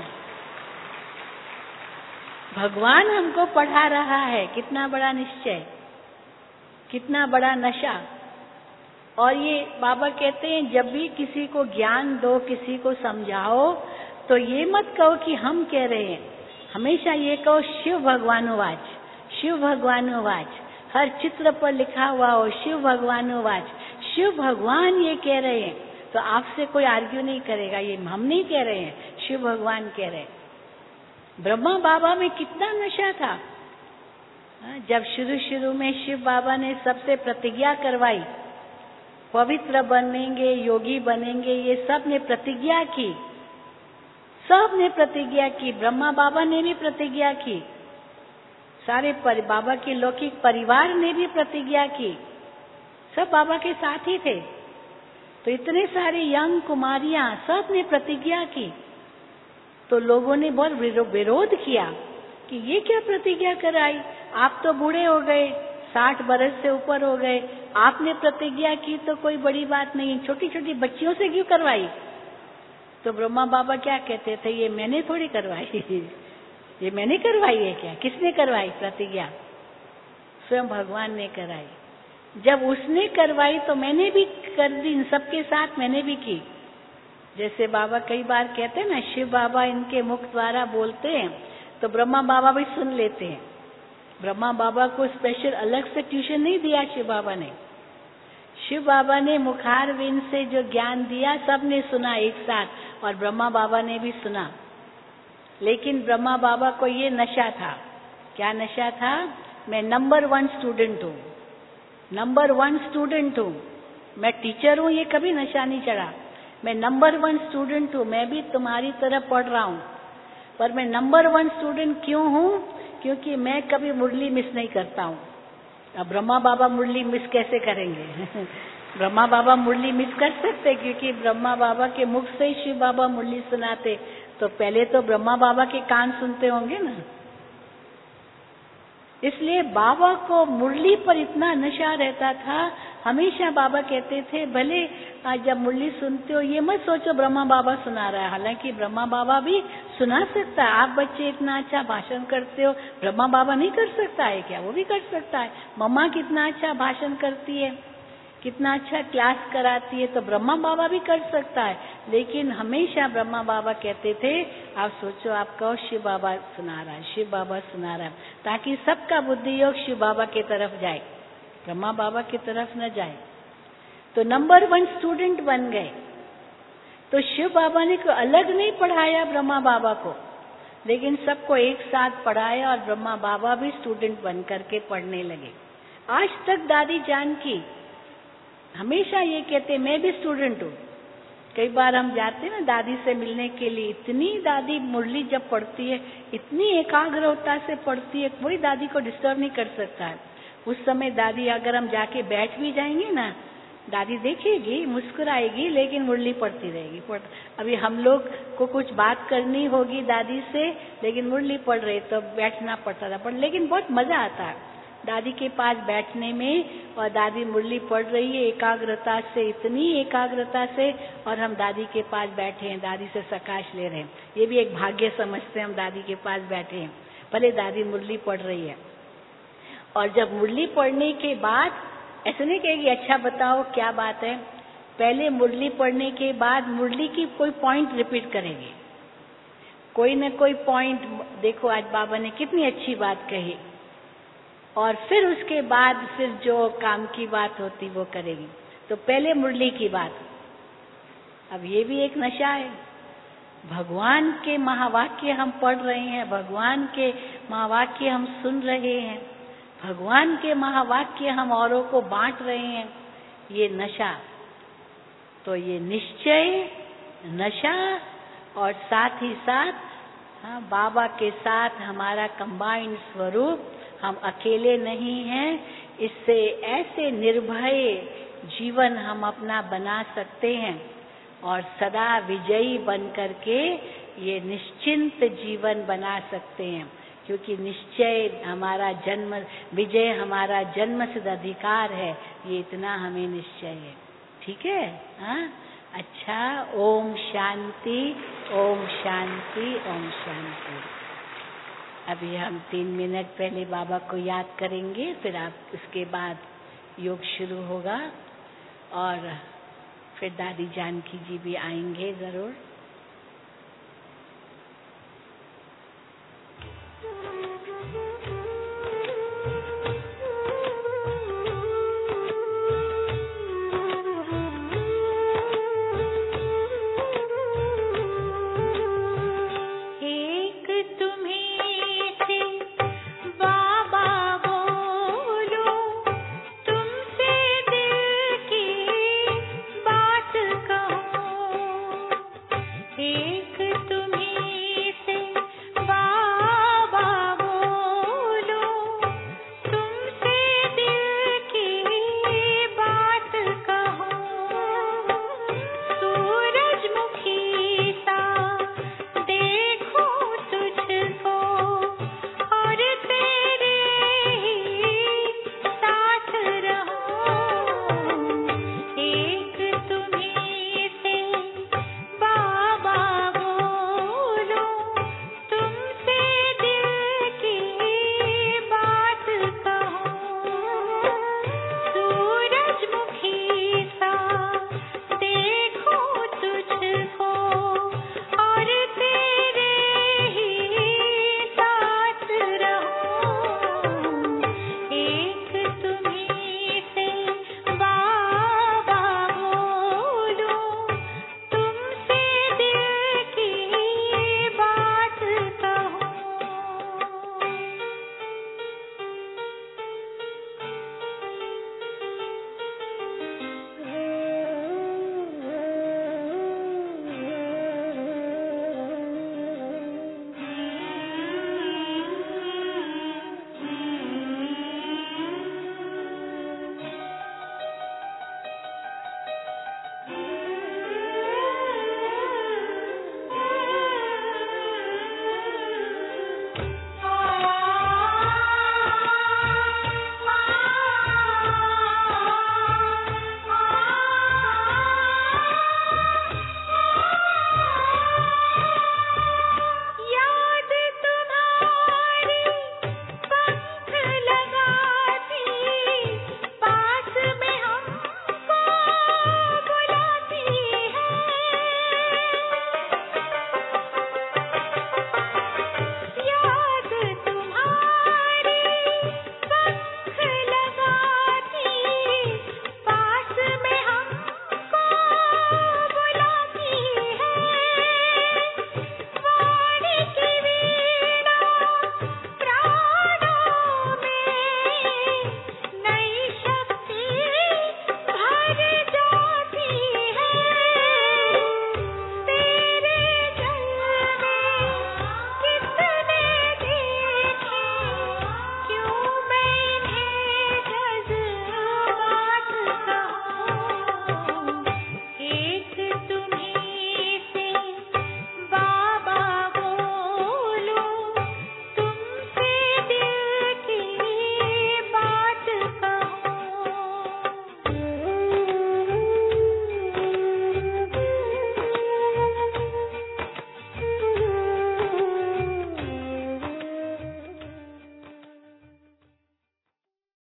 भगवान हमको पढ़ा रहा है, कितना बड़ा निश्चय, कितना बड़ा नशा। और ये बाबा कहते हैं जब भी किसी को ज्ञान दो, किसी को समझाओ, तो ये मत कहो कि हम कह रहे हैं, हमेशा ये कहो शिव भगवानुवाच, शिव भगवानुवाच। हर चित्र पर लिखा हुआ हो शिव भगवानुवाच, शिव भगवान ये कह रहे हैं, तो आपसे कोई आर्ग्यू नहीं करेगा, ये हम नहीं कह रहे हैं, शिव भगवान कह रहे हैं। ब्रह्मा बाबा में कितना नशा था। जब शुरू में शिव बाबा ने सबसे प्रतिज्ञा करवाई, पवित्र बनेंगे, योगी बनेंगे, ये सब ने प्रतिज्ञा की, सब ने प्रतिज्ञा की, ब्रह्मा बाबा ने भी प्रतिज्ञा की, सारे बाबा के लौकिक परिवार ने भी प्रतिज्ञा की, सब बाबा के साथ ही थे। तो इतने सारे यंग कुमारियां सब ने प्रतिज्ञा की, तो लोगों ने बहुत विरोध किया कि ये क्या प्रतिज्ञा कराई, आप तो बूढ़े हो गए, 60 बरस से ऊपर हो गए, आपने प्रतिज्ञा की तो कोई बड़ी बात नहीं, छोटी छोटी बच्चियों से क्यों करवाई? तो ब्रह्मा बाबा क्या कहते थे, ये मैंने थोड़ी करवाई, ये मैंने करवाई है क्या? किसने करवाई प्रतिज्ञा? स्वयं भगवान ने कराई। जब उसने करवाई तो मैंने भी कर दी, सबके साथ मैंने भी की। जैसे बाबा कई बार कहते हैं ना, शिव बाबा इनके मुख द्वारा बोलते हैं तो ब्रह्मा बाबा भी सुन लेते हैं। ब्रह्मा बाबा को स्पेशल अलग से ट्यूशन नहीं दिया शिव बाबा ने। शिव बाबा ने मुखारविंद से जो ज्ञान दिया सबने सुना एक साथ, और ब्रह्मा बाबा ने भी सुना। लेकिन ब्रह्मा बाबा को ये नशा था। क्या नशा था? मैं नंबर 1 स्टूडेंट हूँ, नंबर 1 स्टूडेंट हूँ, मैं टीचर हूँ, ये कभी नशा नहीं चढ़ा। मैं नंबर 1 स्टूडेंट हूँ, मैं भी तुम्हारी तरह पढ़ रहा हूँ, पर मैं नंबर 1 स्टूडेंट क्यों हूँ? क्योंकि मैं कभी मुरली मिस नहीं करता हूँ। अब ब्रह्मा बाबा मुरली मिस कैसे करेंगे? ब्रह्मा बाबा मुरली मिस कर सकते, क्योंकि ब्रह्मा बाबा के मुख से ही शिव बाबा मुरली सुनाते, तो पहले तो ब्रह्मा बाबा के कान सुनते होंगे ना। इसलिए बाबा को मुरली पर इतना नशा रहता था। हमेशा बाबा कहते थे, भले जब मुरली सुनते हो ये मत सोचो ब्रह्मा बाबा सुना रहा है, हालांकि ब्रह्मा बाबा भी सुना सकता है। आप बच्चे इतना अच्छा भाषण करते हो, ब्रह्मा बाबा नहीं कर सकता है क्या? वो भी कर सकता है। मम्मा कितना अच्छा भाषण करती है, कितना अच्छा क्लास कराती है, तो ब्रह्मा बाबा भी कर सकता है। लेकिन हमेशा ब्रह्मा बाबा कहते थे, आप सोचो, आप कहो शिव बाबा सुना रहा है, शिव बाबा सुना रहा है, ताकि सबका बुद्धि योग शिव बाबा की तरफ जाए, ब्रह्मा बाबा की तरफ न जाए। तो नंबर 1 स्टूडेंट बन गए। तो शिव बाबा ने कोई अलग नहीं पढ़ाया ब्रह्मा बाबा को, लेकिन सबको एक साथ पढ़ाया, और ब्रह्मा बाबा भी स्टूडेंट बन करके पढ़ने लगे। आज तक दादी जानकी हमेशा ये कहते, मैं भी स्टूडेंट हूँ। कई बार हम जाते हैं ना दादी से मिलने के लिए, इतनी दादी मुरली जब पढ़ती है, इतनी एकाग्रता से पढ़ती है, कोई दादी को डिस्टर्ब नहीं कर सकता है। उस समय दादी अगर हम जाके बैठ भी जाएंगे ना, दादी देखेगी, मुस्कुराएगी, लेकिन मुरली पढ़ती रहेगी। अभी हम लोग को कुछ बात करनी होगी दादी से, लेकिन मुरली पढ़ रहे तो बैठना पड़ता था, लेकिन बहुत मजा आता है दादी के पास बैठने में। और दादी मुरली पढ़ रही है एकाग्रता से, इतनी एकाग्रता से, और हम दादी के पास बैठे हैं, दादी से प्रकाश ले रहे हैं। ये भी एक भाग्य समझते हैं, हम दादी के पास बैठे हैं, भले दादी मुरली पढ़ रही है। और जब मुरली पढ़ने के बाद ऐसे नहीं कहेगी अच्छा बताओ क्या बात है, पहले मुरली पढ़ने के बाद मुरली की कोई पॉइंट रिपीट करेंगे, कोई न कोई पॉइंट। देखो आज बाबा ने कितनी अच्छी बात कही, और फिर उसके बाद फिर जो काम की बात होती वो करेगी। तो पहले मुरली की बात। अब ये भी एक नशा है, भगवान के महावाक्य हम पढ़ रहे हैं, भगवान के महावाक्य हम सुन रहे हैं, भगवान के महावाक्य हम औरों को बांट रहे हैं, ये नशा। तो ये निश्चय, नशा, और साथ ही साथ बाबा के साथ हमारा कंबाइंड स्वरूप, हम अकेले नहीं हैं। इससे ऐसे निर्भय जीवन हम अपना बना सकते हैं, और सदा विजयी बन करके ये निश्चिंत जीवन बना सकते हैं, क्योंकि निश्चय हमारा जन्म, विजय हमारा जन्मसिद्ध अधिकार है, ये इतना हमें निश्चय है। ठीक है? हाँ, अच्छा। ओम शांति, ओम शांति, ओम शांति। अभी हम 3 मिनट पहले बाबा को याद करेंगे, फिर आप उसके बाद योग शुरू होगा, और फिर दादी जानकी जी भी आएंगे जरूर। एक